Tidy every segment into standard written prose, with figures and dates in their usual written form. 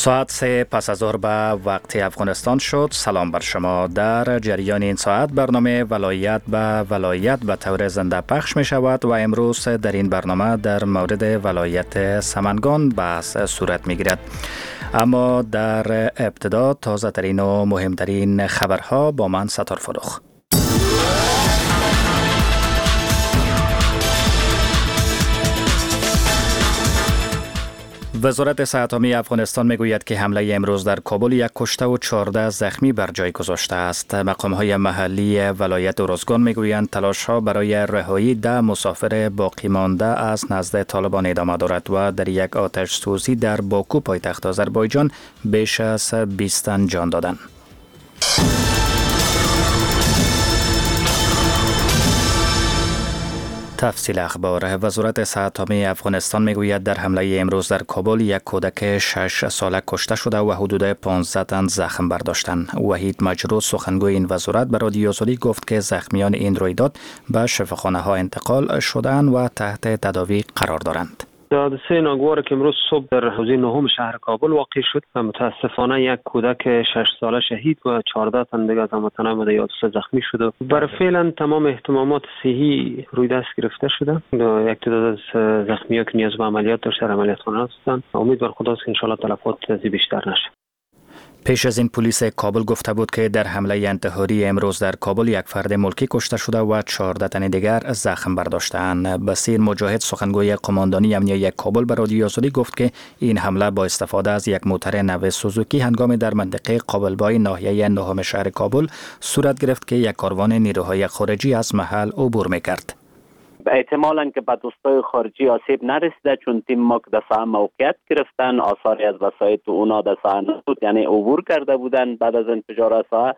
ساعت 3 پس از ظهر به وقت افغانستان شد. سلام بر شما. در جریان این ساعت برنامه ولایت به طور زنده پخش می شود و امروز در این برنامه در مورد ولایت سمنگان بحث صورت می گیرد. اما در ابتدا تازه ترین و مهمترین خبرها با من ستار فروخ. وزارت صحت عامه افغانستان میگوید که حمله امروز در کابل یک کشته و 14 زخمی بر جای گذاشته است. مقام‌های محلی ولایت ارزگان میگویند تلاش‌ها برای رهایی 10 مسافر باقی مانده از نزد طالبان ادامه دارد و در یک آتش سوزی در باکو پایتخت آذربایجان بیش از 20 تن جان دادند. تفصیل اخبار. وزارت صحت عامه افغانستان میگوید در حمله امروز در کابل یک کودک 6 ساله کشته شده و حدود 15 تن زخم برداشتند. وحید مجروح سخنگوی این وزارت به رادیو آزادی گفت که زخمیان این رویداد به شفاخانه ها انتقال شدند و تحت تداوی قرار دارند. حادثه ناگوار که امروز صبح در حوزه نهم شهر کابل واقع شد و متاسفانه یک کودک 6 ساله شهید و 14 تن دیگر از هموطنان مورد حادثه زخمی شد. برای فعلا تمام اهتمامات صحی روی دست گرفته شده. یک تعداد از زخمیان که نیاز به عملیات داشت در عملیاتخانه هستند. امید بر خداست که ان شاء الله تلفات بیشتر نشه. پیش از این پلیس کابل گفته بود که در حمله انتحاری امروز در کابل یک فرد ملکی کشته شده و 14 تن دیگر زخم برداشتند. بصیر مجاهد سخنگوی قماندانی امنیه کابل به رادیو آزادی گفت که این حمله با استفاده از یک موتر نو سوزوکی هنگام در منطقه قابلبای ناحیه نهم شهر کابل صورت گرفت که یک کاروان نیروهای خارجی از محل عبور می‌کرد. احتمالاً که به دوستای خارجی آسیب نرسیده، چون تیم ما که در ساحه موقعیت گرفتن، آثاری از وسایط اونا در ساحه نبود، یعنی عبور کرده بودن بعد از انفجار از ساحه.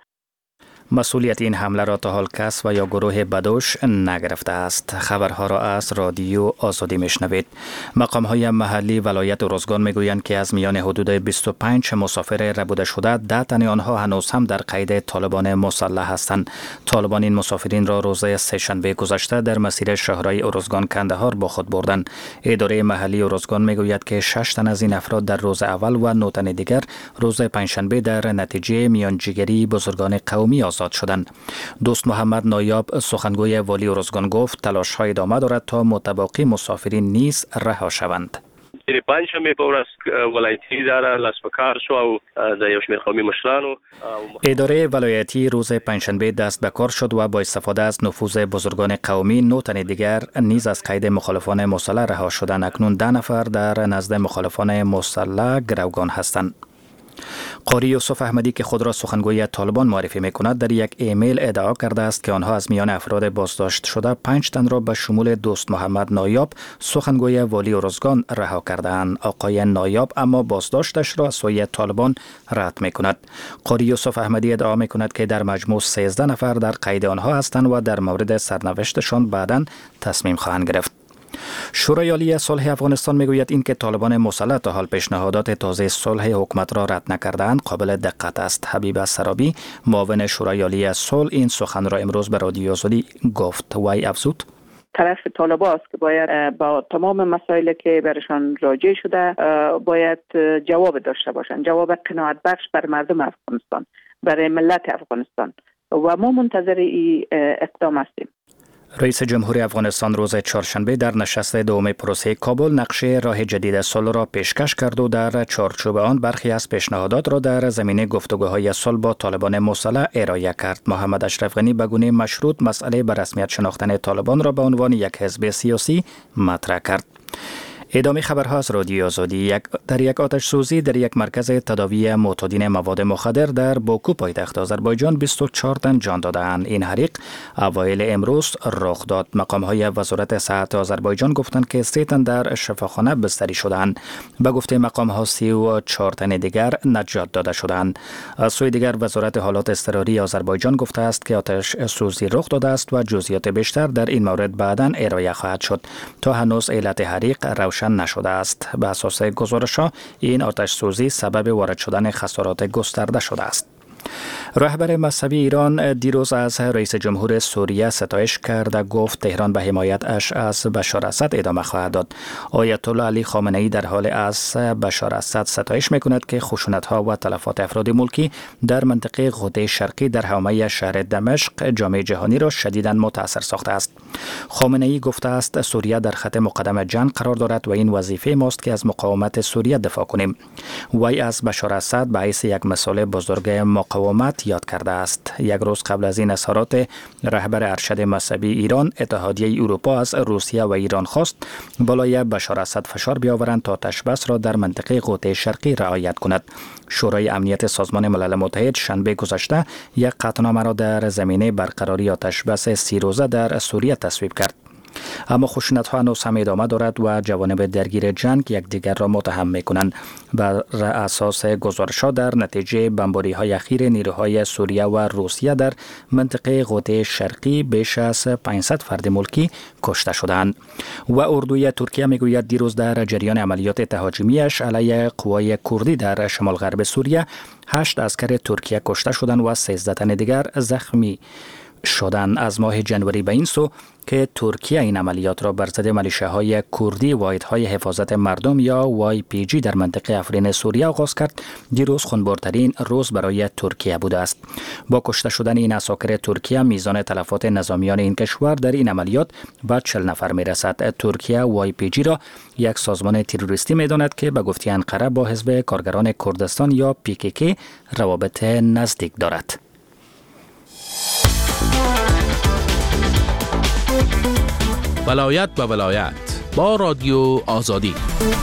مسئولیت این حمله را تا حال کس و یا گروه بدوش نگرفته است. خبرها را از رادیو آزادی میشنوید. مقام‌های محلی ولایت ارزگان میگویند که از میان حدود 25 مسافر ربوده شده 10 تن آنها هنوز هم در قید طالبان مسلح هستند. طالبان این مسافرین را روز سه‌شنبه گذشته در مسیر شهرهای ارزگان کندهار با خود بردند. اداره محلی ارزگان میگوید که 6 تن از این افراد در روز اول و 9 تن دیگر روز پنجشنبه در نتیجه میانجیگری بزرگان قومی آزاد شدند. دوست محمد نایاب سخنگوی والی ارزگان گفت تلاش‌های ادامه دارد تا متباقی مسافرین نیز رها شوند. پنجشنبه په ورځ ولایتي اداره لاس په کار شو او د یو شمېر قومي مشرانو اداره ولایتی روز پنجشنبه دست به کار شد و با استفاده از نفوذ بزرگان قومی 9 تن دیگر نیز از قید مخالفان مسلح رها شدند. اکنون 10 نفر در نزد مخالفان مسلح گروگان هستند. قاری یوسف احمدی که خود را سخنگوی طالبان معرفی می‌کند در یک ایمیل ادعا کرده است که آنها از میان افراد بازداشت شده 5 تن را به شمول دوست محمد نایاب سخنگوی والی ارزگان رها کردند. آقای نایاب اما بازداشتش را از سوی طالبان رد می‌کند. قاری یوسف احمدی ادعا می‌کند که در مجموع 13 نفر در قید آنها هستند و در مورد سرنوشتشان بعداً تصمیم خواهند گرفت. شورای عالی صلح افغانستان میگوید اینکه طالبان مسلح تا حال پیشنهادات تازه صلح حکومت را رد نکردند قابل دقت است. حبیب سرابی معاون شورای عالی صلح این سخن را امروز به رادیو آزادی گفت. وی افزود طرف طالبان است که باید با تمام مسائلی که برشان راجع شده باید جواب داشته باشند، جواب قناعت بخش بر مردم افغانستان، برای ملت افغانستان و ما منتظر این اقدام هستیم. رئیس جمهور افغانستان روز چهارشنبه در نشست دوم پروسه کابل نقشه راه جدید صلح را پیشکش کرد و در چارچوب آن برخی از پیشنهادات را در زمینه گفتگوهای صلح با طالبان مسلح ارائه کرد. محمد اشرف غنی به گونه مشروط مسئله به رسمیت شناختن طالبان را به عنوان یک حزب سیاسی مطرح کرد. ادامه خبرها از رادیو آزادی. در یک آتش سوزی در یک مرکز تداوی معتادین مواد مخدر در باکو پایتخت آذربایجان 24 تن جان دادند. این حریق اوایل امروز رخ داد. مقام‌های وزارت صحت آذربایجان گفتند که 3 تن در شفاخانه بستری شدند. به گفته مقام‌ها 34 تن دیگر نجات داده شدند. از سوی دیگر وزارت حالات اضطراری آذربایجان گفته است که آتش سوزی رخ داده است و جزئیات بیشتر در این مورد بعداً ارائه خواهد شد. تا هنوز علت حریق روشن نشده است. به اساس گزارش‌ها این آتش سوزی سبب وارد شدن خسارات گسترده شده است. رهبر مذهبی ایران دیروز از رئیس جمهور سوریه ستایش کرد و گفت تهران به حمایتش از بشار اسد ادامه خواهد داد. آیت الله علی خامنه ای در حال از بشار اسد ستایش میکند که خشونت‌ها و تلفات افراد ملکی در منطقه غده شرقی در حومه شهر دمشق جامعه جهانی را شدیداً متاثر ساخته است. خامنه ای گفته است سوریه در خط مقدم جنگ قرار دارد و این وظیفه ماست که از مقاومت سوریه دفاع کنیم. وی از بشار اسد به حیث یک مثال بزرگ مقاومت یاد کرده است. یک روز قبل از این اظهارات رهبر ارشد مذهبی ایران اتحادیه اروپا از روسیه و ایران خواست بالای بشار اسد فشار بیاورند تا آتش بس را در منطقه غده شرقی رعایت کند. شورای امنیت سازمان ملل متحد شنبه گذشته یک قطعنامه را در زمینه برقراری آتش بس 30 روزه در سوریه تصویب کرد. اما خشونت‌ها هنوز هم ادامه دارد و جوانب درگیر جنگ یکدیگر را متهم می‌کنند. بر اساس گزارش‌ها در نتیجه بمباری‌های اخیر نیروهای سوریه و روسیه در منطقه غده شرقی بیش از 500 فرد ملکی کشته شدند. و اردوی ترکیه میگوید دیروز در جریان عملیات تهاجمیش علیه قوای کردی در شمال غرب سوریه 8 عسکر ترکیه کشته شدند و 13 تن دیگر زخمی شدن. از ماه جنوری به این سو که ترکیه این عملیات را بر ضد ملیشه‌های کردی واحدهای حفاظت مردم یا YPG در منطقه افرین سوریه آغاز کرد، دیروز خونبارترین روز برای ترکیه بوده است. با کشته شدن این عساکر ترکیه میزان تلفات نظامیان این کشور در این عملیات به 40 نفر میرسد. ترکیه YPG را یک سازمان تروریستی میداند که به گفته انقره با حزب کارگران کردستان یا PKK روابط نزدیک دارد. ولایت به ولایت با رادیو آزادی.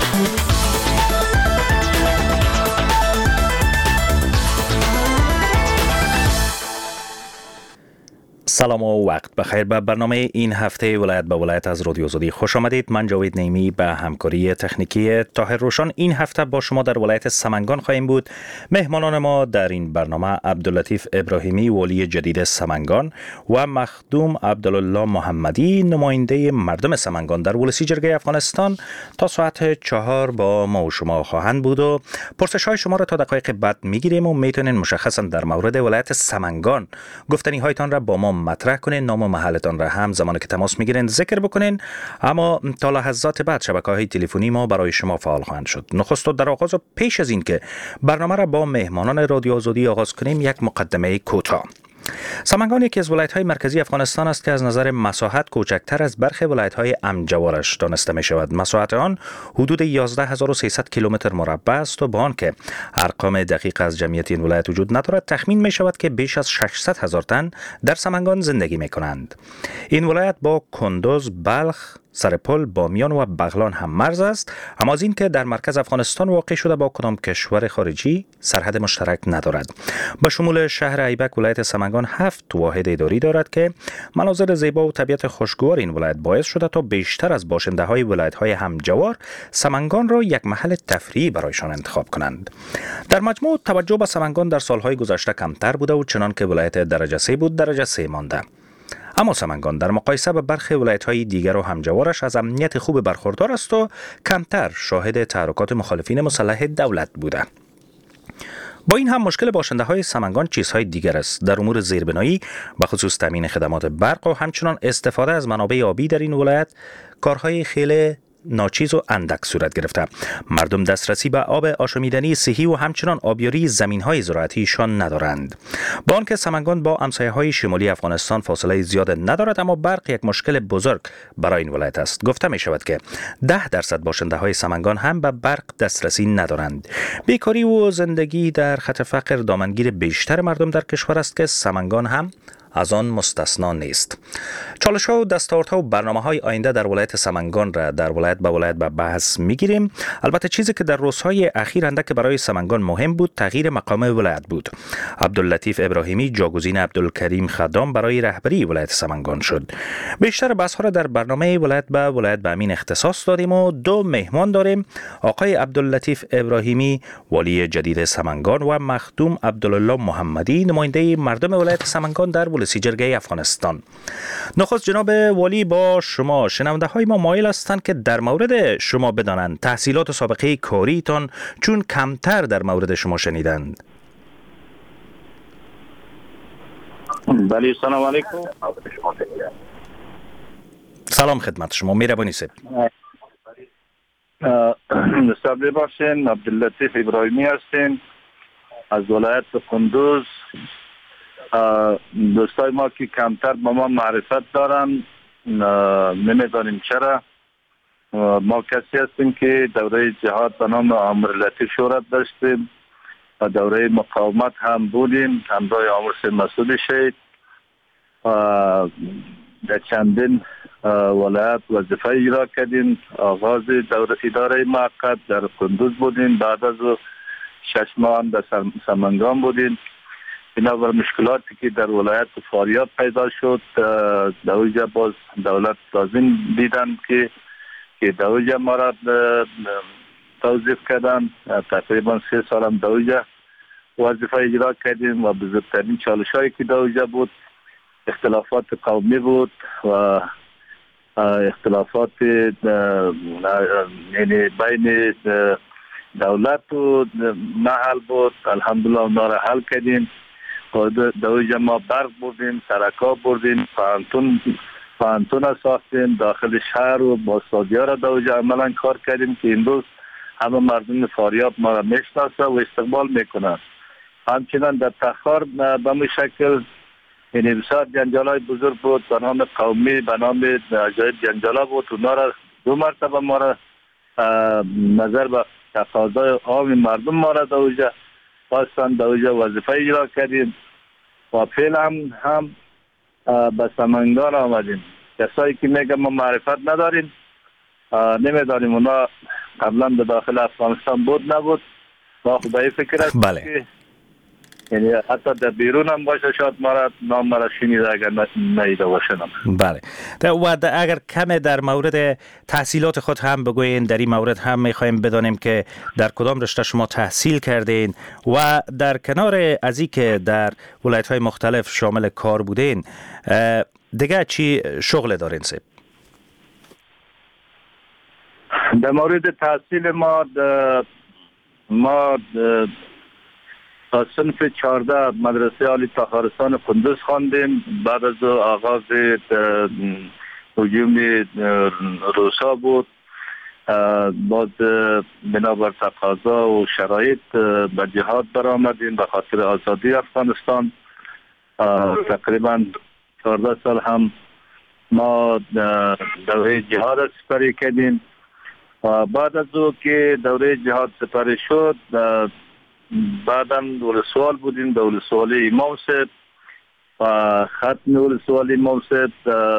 سلام و وقت بخیر. به برنامه این هفته ولایت به ولایت از رادیو آزادی خوش آمدید. من جاوید نیمی به همکاری تکنیکی طاهر روشن این هفته با شما در ولایت سمنگان خواهیم بود. مهمانان ما در این برنامه عبداللطیف ابراهیمی والی جدید سمنگان و مخدوم عبدالله محمدی نماینده مردم سمنگان در ولسی جرگه افغانستان تا ساعت 4 با ما و شما خواهند بود و پرسش های شما را تا دقایق بعد میگیریم و میتونین مشخصا در مورد ولایت سمنگان گفتنی هایتان را با ما مطرح کنین، نام و محلتان را هم زمانی که تماس میگیرین ذکر بکنین. اما تا لحظات بعد شبکه‌های تلفنی ما برای شما فعال خواهند شد. نخست در آغاز و پیش از این که برنامه را با مهمانان رادیو آزادی آغاز کنیم یک مقدمه کوتاه. سمنگان یکی از ولایت‌های مرکزی افغانستان است که از نظر مساحت کوچکتر از برخی ولایت‌های امجوارش دانسته می‌شود. مساحت آن حدود 11300 کیلومتر مربع است و با آنکه ارقام دقیق از جمعیت این ولایت وجود ندارد، تخمین می‌شود که بیش از 600,000 تن در سمنگان زندگی می‌کنند. این ولایت با کندوز، بلخ، سرپل، بامیان و بغلان هم مرز است، اما از این که در مرکز افغانستان واقع شده با کدام کشور خارجی سرحد مشترک ندارد. به شمول شهر ایبک ولایت سمنگان 7 واحد اداری دارد که مناظر زیبا و طبیعت خوشگوار این ولایت باعث شده تا بیشتر از باشنده‌های ولایت‌های همجوار سمنگان را یک محل تفریحی برایشان انتخاب کنند. در مجموع توجه به سمنگان در سالهای گذشته کمتر بوده و چنان که ولایت درجه 3 بود درجه 3 مانده. اما سمنگان در مقایسه با برخی ولایت‌های دیگر و همجوارش از امنیت خوب برخوردار است و کمتر شاهد تحرکات مخالفین مسلح دولت بوده. با این هم مشکل باشنده‌های سمنگان چیزهای دیگر است. در امور زیربنایی به خصوص تامین خدمات برق و همچنان استفاده از منابع آبی در این ولایت کارهای خیلی ناچیز و اندک صورت گرفته. مردم دسترسی به آب آشامیدنی صحی و همچنان آبیاری زمین‌های زراعتیشان ندارند. با آنکه سمنگان با همسایه‌های شمالی افغانستان فاصله زیاد ندارد، اما برق یک مشکل بزرگ برای این ولایت است. گفته می شود که 10% باشنده‌های سمنگان هم به برق دسترسی ندارند. بیکاری و زندگی در خط فقر دامنگیر بیشتر مردم در کشور است که سمنگان هم از آن مستثنا نیست. چالش‌ها و دستاوردها و برنامه‌های آینده در ولایت سمنگان را در ولایت به بحث می‌گیریم. البته چیزی که در روزهای اخیر اندک برای سمنگان مهم بود تغییر مقام ولایت بود. عبداللطیف ابراهیمی جاگزین عبدالکریم خدام برای رهبری ولایت سمنگان شد. بیشتر بحث‌ها را در برنامه ولایت به امین اختصاص دادیم و دو مهمان داریم: آقای عبداللطیف ابراهیمی والی جدید سمنگان و مخدوم عبدالله محمدی نماینده مردم ولایت سمنگان در ولسی جرگه افغانستان. نخست جناب والی، با شما شنونده های ما مایل هستند که در مورد شما بدانند تحصیلات و سابقه کاری تان، چون کمتر در مورد شما شنیدند. سلام، وقت بخیر. من جاوید نیمی به همکاری تکنیکی طاهر روشن این هفته ولایت به ولایت از رادیو آزادی خوش آمدید. بله سلام علیکم. سلام خدمت شما، مهربانی سید. مستقبل باشین. عبداللطیف ابراهیمی هستین از ولایت قندوز. دوستای ما که کمتر با ما معرفت دارن، نمیدانیم چرا. ما کسی هستیم که دوره جهاد به نام عامر لطیف شهرت داشتیم و دوره مقاومت هم بودیم، همراه عامر مسعود شهید. در چندین ولایت وظیفه اجرا کردیم. آغاز دوره اداره موقت در قندوز بودیم، بعد از 6 ماه هم در سمنگان بودیم. بنابر مشکلاتی که در ولایت فاریاب پیدا شد، در اونجا باز دولت لازم دیدن که در اونجا ما را توظیف کردن. تقریبا 3 سال هم در اونجا وظیفه اجرا کردیم و بزرگترین چالش هایی که در اونجا بود اختلافات قومی بود و اختلافات یعنی بین دولت و محل بود. الحمدلله اونا را حل کردیم. در اونجا ما برق بردیم، سرکا بردیم، پانتون ساختیم داخل شهر و با سادیا را در اونجا عملا کار کردیم که این روز همه مردم فاریاب ما را میشناسه و استقبال میکنند. همچنان در تخار به می شکل یعنی بسیار جنجالای بزرگ بود به نام قومی، به نام جای جنجالا بود. اونا را 2 مرتبه ما را نظر به تقاضای عام مردم ما را در اونجا خواستن، در اونجا وظیفه اجرا کردیم و فعلا هم به سمنگان آمدیم. کسایی که میگن ما معرفت نداریم، نمیدانیم اونا قبلا به داخل افغانستان بود نبود. ما خدایی فکر است که یعنی حتی در بیرون هم باشه شاید نام مرا شنیده اگر نیده باشنم. بله. و اگر کم در مورد تحصیلات خود هم بگوین، در این مورد هم میخوایم بدانیم که در کدام رشته شما تحصیل کردین و در کنار از این که در ولایت‌های مختلف شامل کار بودین دیگه چی شغل دارین سید؟ در مورد تحصیل ما تا صنف 14 مدرسه عالی تخارستان قندوز خواندیم. بعد از آغاز هجوم روسا بود، باز بنابر تقاضا و شرایط به جهاد برآمدیم به خاطر آزادی افغانستان. تقریبا 14 سال هم ما دوره جهاد سپری کردیم و بعد از او که دوره جهاد سپری شد بعداً ولسوال بودیم. در ولسوال امام صاحب و ختم ولسوال امام صاحب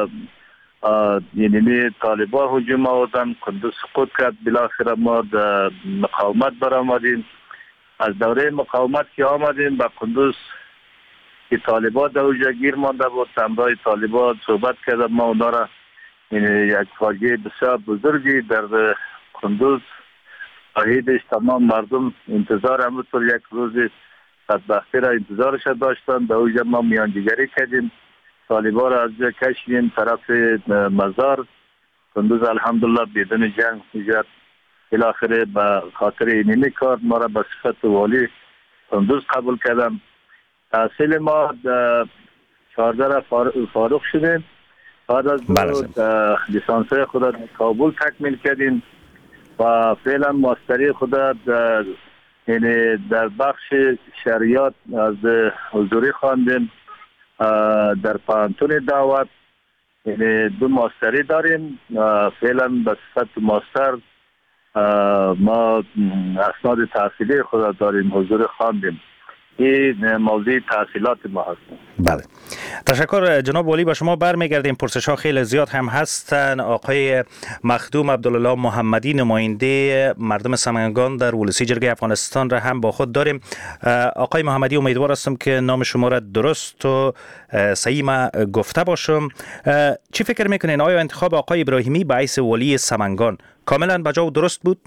یعنی طالبان هجوم آوردن، قندوز سقوط کرد. بالاخره ما در مقاومت برآمدیم. از دوره مقاومت که آمدیم به قندوز که طالبان در اونجا گیر مانده بود، همراه طالبان صحبت کردم. ما اونا را یک فاجعه بسیار بزرگی در قندوز شاهدش تمام مردم انتظار همونطور یک روز بدبختی را انتظارش داشتن. در اونجا ما میانجیگری کردیم، طالبان را از جا کشیدیم طرف مزار. قندوز الحمدلله بدون جنگ ایجاد بالاخره به خاطر اینمی کار ما را به صفت والی قندوز قبول کردم. تحصیل ما 14 را فارغ شدیم. بعد از لیسانس خود را کابل تکمیل کردیم و فعلا ماستری خود یعنی در بخش شریعت از حضوری خواندیم در پانتون دعوت. یعنی 2 ماستری داریم. فعلا به صفت ماستر ما اسناد تحصیلی خود داریم، حضوری خواندیم. این موضوع تحصیلات ما هست. بله، تشکر جناب والی. به شما برمیگردیم. پرسش ها خیلی زیاد هم هستن. آقای مخدوم عبدالله محمدی نماینده مردم سمنگان در ولسی جرگه افغانستان را هم با خود داریم. آقای محمدی، امیدوار هستم که نام شما را درست و صحیح گفته باشم. چی فکر میکنین؟ آیا انتخاب آقای ابراهیمی به حیث والی سمنگان کاملا بجا و درست بود؟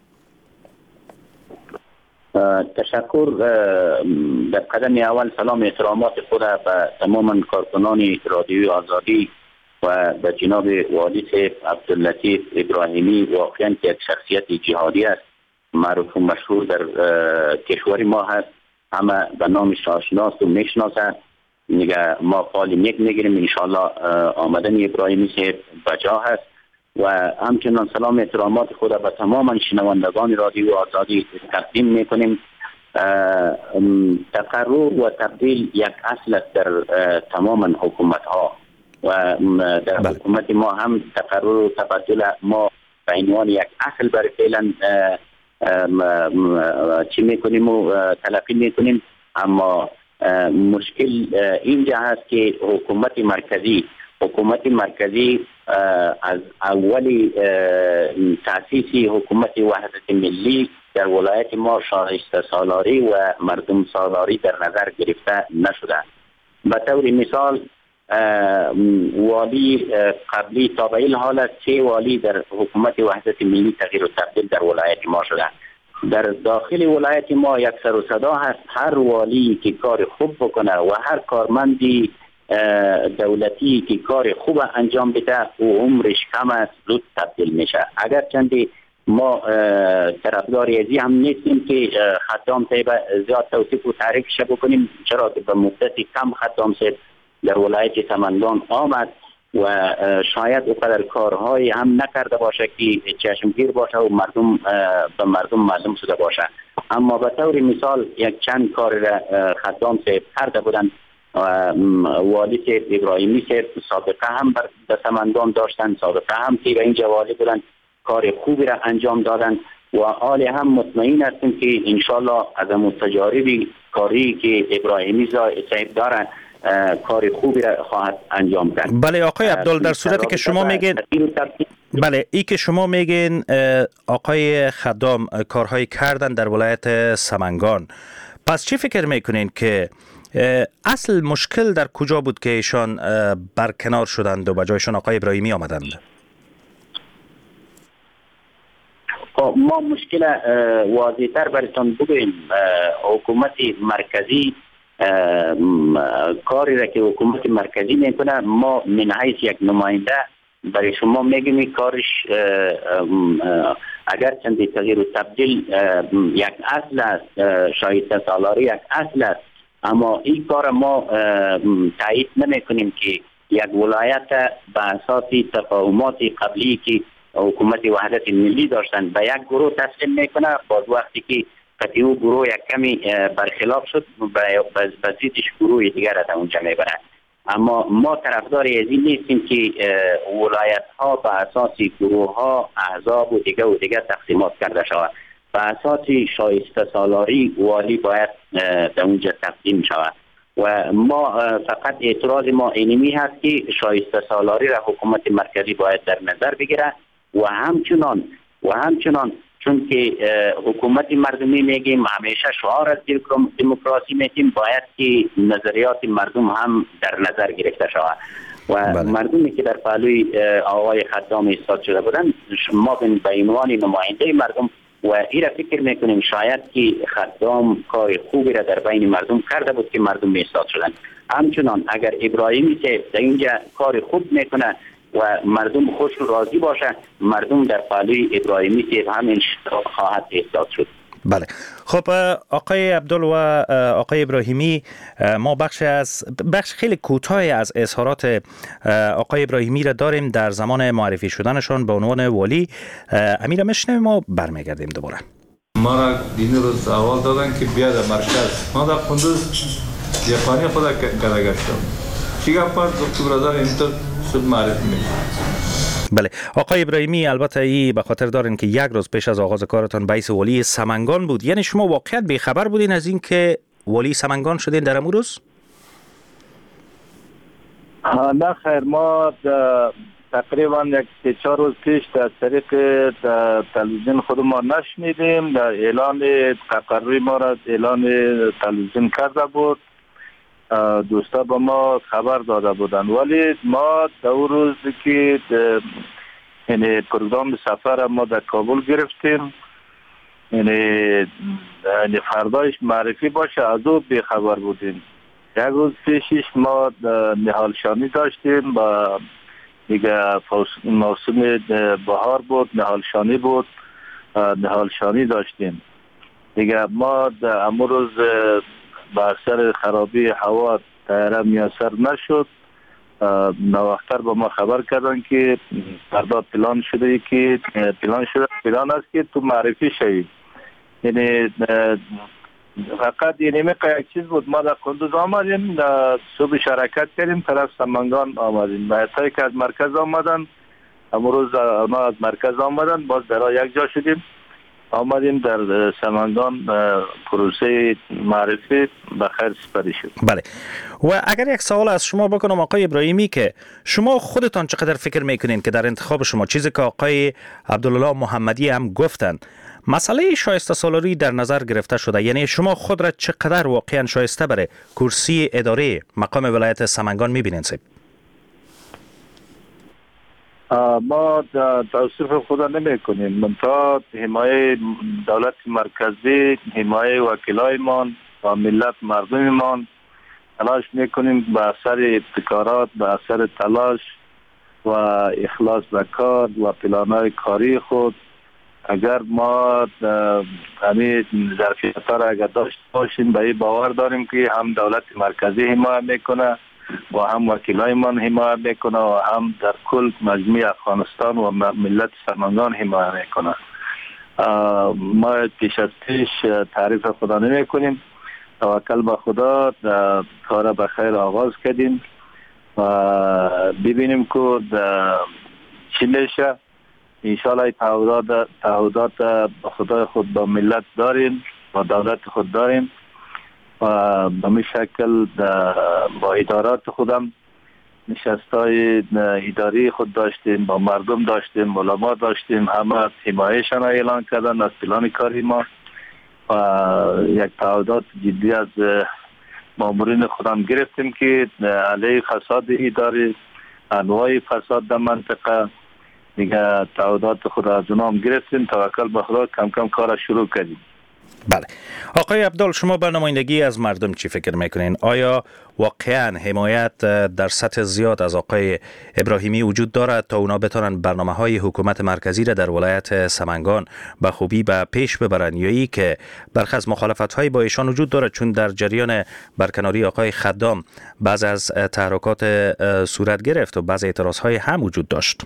تشکر. در قدم اول سلام احترامات خود به تمام کارکنان رادیوی آزادی و به جناب والی صاحب عبداللطیف ابراهیمی، واقعا که یک شخصیت جهادی است، معروف و مشهور در کشور ما هست، همه به نامش آشناست و میشناسند دیگه ما فال نیک میگیریم. انشالله آمدن ابراهیمی صاحب بجا هست و همچنان سلام احترامات خود به تمام شنوندگان رادیو آزادی تقدیم میکنیم. تقرر و تبدیل یک اصل است در تمام حکومت ها و در حکومت ما هم تقرر و تبدل ما به عنوان یک اصل برای فعلا چی میکنیم و تلقی میکنیم. اما مشکل اینجا هست که حکومت مرکزی از اولی تأسیس حکومت وحدت ملی در ولایت ما شایسته سالاری و مردم سالاری در نظر گرفته نشده. به طور مثال والی قبلی تا به این حال 3 والی در حکومت وحدت ملی تغییر و تبدیل در ولایت ما شده. در داخل ولایت ما یک سر و صدا هست هر والی که کار خوب بکنه و هر کارمندی دولتی که کار خوب انجام بده و عمرش کم است زود تبدیل میشه. اگر چندی ما طرفدار ازی هم نیستیم که خدام صاحب زیاد توصیف و تعریفش بکنیم، چرا که به مدت کم خدام صاحب در ولایت سمنگان آمد و شاید اونقدر کارهای هم نکرده باشه که چشمگیر باشه و به مردم معلوم شده باشه. اما به طور مثال یک چند کار را خدام صاحب کرده بودن. والی صاحب ابراهیمی صاحب سابقه هم در سمنگان داشتن، سابقه هم که به اینجا والی بودن، کار خوبی را انجام دادن و حال هم مطمئن هستیم که انشالله از متجاربی کاری که ابراهیمی صاحب دارن کار خوبی را خواهد انجام کرد. بله آقای عبدال، در صورتی که شما میگین ای که شما میگین آقای خدام کارهای کردن در ولایت سمنگان، پس چی فکر میکنین که اصل مشکل در کجا بود که ایشان برکنار شدند و به جایشان آقای ابراهیمی آمدند؟ ما مشکل واضح‌تر براتون بگوییم. حکومت مرکزی کاری را که حکومت مرکزی میکنه ما من حیث یک نماینده برای شما میگیم کارش اگر چندی تغییر و تبدیل یک اصل است، شایسته سالاری یک اصل است، اما این کار ما تایید نمی کنیم که یک ولایت به اساس تفاهمات قبلی که حکومت وحدت ملی داشتن به یک گروه تسلیم میکنه، باز وقتی که قطعی او گروه یک کمی برخلاف شد به زیدش گروه دیگر را اونجا میبرن. اما ما طرفدار ازی نیستیم که ولایت ها به اساس گروه ها احزاب و دیگه تقسیمات کرده شود. به اساس شایسته سالاری والی باید در اونجا تقسیم شود و ما فقط اعتراض ما اینمی هست که شایسته سالاری را حکومت مرکزی باید در نظر بگیره و همچنان چون که حکومت مردمی میگیم همیشه شعار از دموکراسی میگیم، باید که نظریات مردم هم در نظر گرفته شود و مردمی که در پهلوی آقای خدام ایستاد شده بودن ما به عنوان نماینده مردم و این را فکر میکنیم شاید که خدام کار خوبی را در بین مردم کرده بود که مردم ایستاد شدن. همچنان اگر ابراهیمی که در اینجا کار خوب میکنه و مردم خوش و راضی باشه، مردم در پهلوی ابراهیمی که همین خواهد ایستاد شد. بله خب آقای عبدال و آقای ابراهیمی، ما بخش خیلی کوتاهی از اظهارات آقای ابراهیمی را داریم در زمان معرفی شدنشان به عنوان والی. امیر میشنویم و برمیگردیم دوباره. ما را این روز اول دادن که بیا در مرکز، ما در قندوز دیخانی خود کده گشتم چی گفت دکتر برادر اینطور شد معرفی میشه. بله آقای ابراهیمی، البته ای به خاطر دارین که یک روز پیش از آغاز کارتان بیس والی سمنگان بود، یعنی شما واقعیت بیخبر بودین از این که والی سمنگان شدین در امون روز؟ نه خیر، ما تقریبا یک 3-4 روز پیش در طریق تلویزیون خود ما نشنیدیم، در اعلان تقرری ما را اعلان تلویزیون کرده بود، دوستا با ما خبر داده بودن، ولی ما در روز که یعنی پروگرام سفر ما در کابل گرفتیم، یعنی فردایش معرفی باشه از او بیخبر بودیم. یک روز پیشش ما نهالشانی داشتیم و دیگه موسم بهار بود، نهالشانی بود، نهالشانی داشتیم دیگه. ما در امروز با اثر خرابی هوا را میسر نشد. نواختر به ما خبر کردن که فردا پلان شده پلان است که تو معرفی شوید. یعنی فقط یعنی یک چیز بود، ما در کندوز آمدیم، صبح شرکت کردیم، طرف سمنگان آمدیم، بایدهایی که از مرکز آمدن امروز ما از مرکز آمدن، باز در یک جا شدیم، آمدیم در سمنگان پروسه معرفی بخیر سپری شد. بله. و اگر یک سوال از شما بکنم آقای ابراهیمی، که شما خودتان چقدر فکر میکنین که در انتخاب شما، چیزی که آقای عبدالله محمدی هم گفتن، مسئله شایسته سالاری در نظر گرفته شده؟ یعنی شما خود را چقدر واقعا شایسته برای کرسی اداره مقام ولایت سمنگان میبینین؟ ما توصیف خدا نمی کنیم، منتها حمایه دولت مرکزی، حمایه وکیلایمان و ملت مردممان تلاش میکنیم به اثر ابتکارات، به اثر تلاش و اخلاص به کار و پلانهای کاری خود. اگر ما همین ظرفیت‌ها را اگر داشت باشیم، به این باور داریم که هم دولت مرکزی حمایت میکنه و هم وکیلایمان حمایت میکنه و هم در کل مجموع افغانستان و ملت سمنگان حمایت میکنه. ما پیش از پیش تعریف خدا نمی کنیم، توکل به خدا، کار به خیر آغاز کردیم و ببینیم که چی میشه. انشاءالله تعهدات به خدای خود با ملت داریم، با دولت خود داریم و به می شکل با ادارات خودم نشستای اداری خود داشتیم، با مردم داشتیم، علما داشتیم، همه حمایهشان اعلان کردن از پلان کاری ما و یک تعهدات جدی از مامورین خودم گرفتیم که علیه فساد اداری، انواع فساد در منطقه دیگه تعهدات خود از اونام گرفتیم. توکل به خدا کم کم کار شروع کردیم. بله. آقای عبدال، شما بر نمایندگی از مردم چی فکر میکنین؟ آیا واقعا حمایت در سطح زیاد از آقای ابراهیمی وجود دارد تا اونا بتونن برنامه‌های حکومت مرکزی را در ولایت سمنگان به خوبی به پیش ببرن، یا ای که برخی از مخالفت‌های با ایشان وجود دارد؟ چون در جریان برکناری آقای خدام بعض از تحرکات صورت گرفت و بعض اعتراض‌های هم وجود داشت.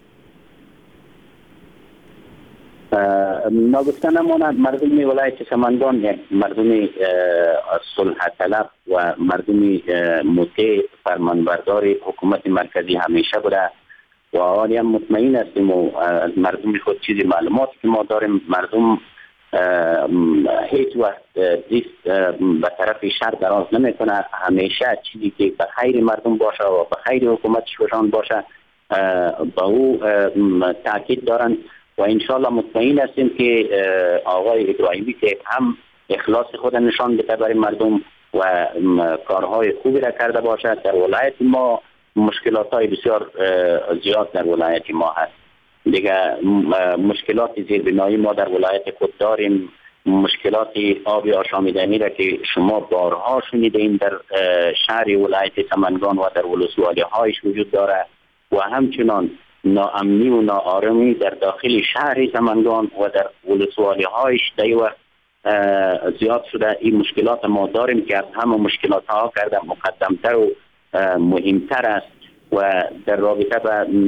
ناگفتن ماند مردم ولایت سمنگان یک مردم صلح طلب و مردم مطیع فرمانبردار حکومت مرکزی همیشه بوده و آنیم مطمئن هستیم و از مردم خود چیزی معلوماتی که ما داریم، مردم هیچ وقت دیست به طرف شر دراز نمی کنه، همیشه چیزی که به خیر مردم باشه و به خیر حکومتش باشه به او تاکید دارن و انشالله مطمئن هستیم که آقای ابراهیمی که هم اخلاص خود نشان بده برای مردم و کارهای خوبی را کرده باشد. در ولایت ما مشکلات های بسیار زیاد در ولایت ما هست دیگه، مشکلات زیربنایی ما در ولایت خود داریم، مشکلات آب آشامیدنی را که شما بارها شنیدین در شهر ولایت سمنگان و در ولسوالی هایش وجود داره و همچنان ناامنی و ناآرامی در داخل شهر سمنگان و در ولسوالی هایش در وقت زیاد شده. این مشکلات ما داریم که از همه مشکلات ها کرده مقدمتر و مهمتر است و در رابطه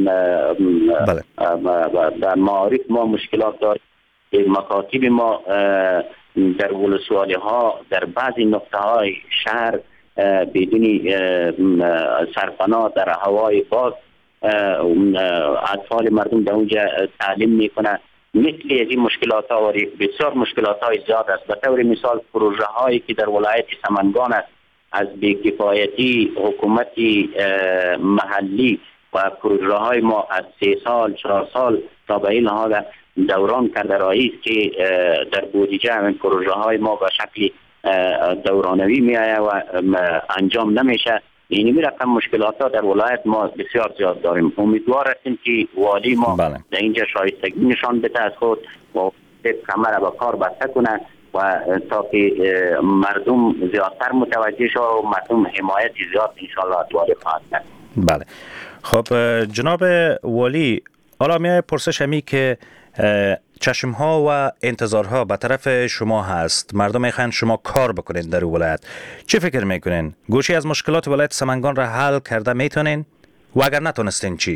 با معارف ما مشکلات داریم. مکاتب ما در ولسوالی ها در بعضی نقطه های شهر بدون سرپناه در هوای باز اطفال مردم در اونجا تعلیم میکنه. مثل از این مشکلات ها و بسیار مشکلات های زیاد است. به طور مثال پروژه هایی که در ولایت سمنگان است از بی‌کفایتی حکومت محلی و پروژه های ما از 3 سال 4 سال تا به این لحاظ دوران کرده رئیس که در بودجه همین پروژه های ما به شکل دورانوی می آید و انجام نمیشه. این رقم مشکلات ها در ولایت ما بسیار زیاد داریم. امیدوار هستیم که والی ما در اینجا شایستگی نشان بده از خود و کمر به کار بسته کنه و تا که مردم زیادتر متوجه شد و مردم حمایت زیاد انشاءالله از والی خواهد کرد. بله. خب جناب والی، حالا میای پرسش همی که چشم ها و انتظارها به طرف شما هست. مردم میخوان شما کار بکنید در ولایت. چه فکر میکنین؟ گوشی از مشکلات ولایت سمنگان را حل کرده میتونین؟ و اگر نتونستین چی؟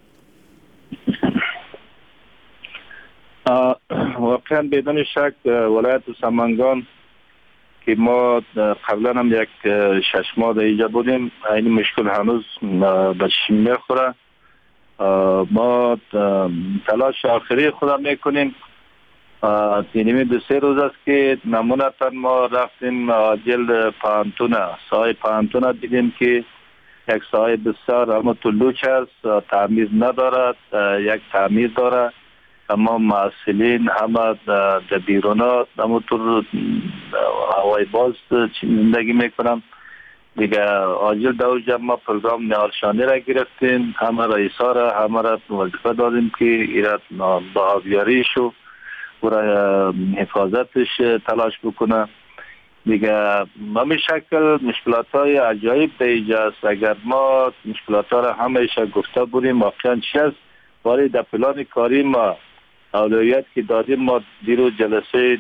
واقعا بدون شک ولایت سمنگان که ما قبلا هم یک 6 ماه در اینجا بودیم، این مشکل هنوز به چشم میخوره. ما تلاش آخری خودم میکنیم. اینمی 2-3 روز است که نمونتا ما رفتیم عاجل پانتونه، ساحه پانتونه دیدیم که یک ساحه بسیار اما طلوچ است، تعمیر ندارد، یک تعمیر داره. تمام مسئولین همه در بیرونات همونطور هوای باز زندگی میکنم دیگه. عاجل دوجه ما پروگرام نهارشانی را گرفتیم، همه رئیسا را همه را وظیفه دادیم که ایراد با آبیاریش و حفاظتش تلاش بکنه دیگه. همین شکل مشکلات های عجایب دیگه است. اگر ما مشکلات ها را همیشه گفته بودیم واقعا چی است، ولی در پلان کاری ما اولویت که دادیم، ما دیروز جلسه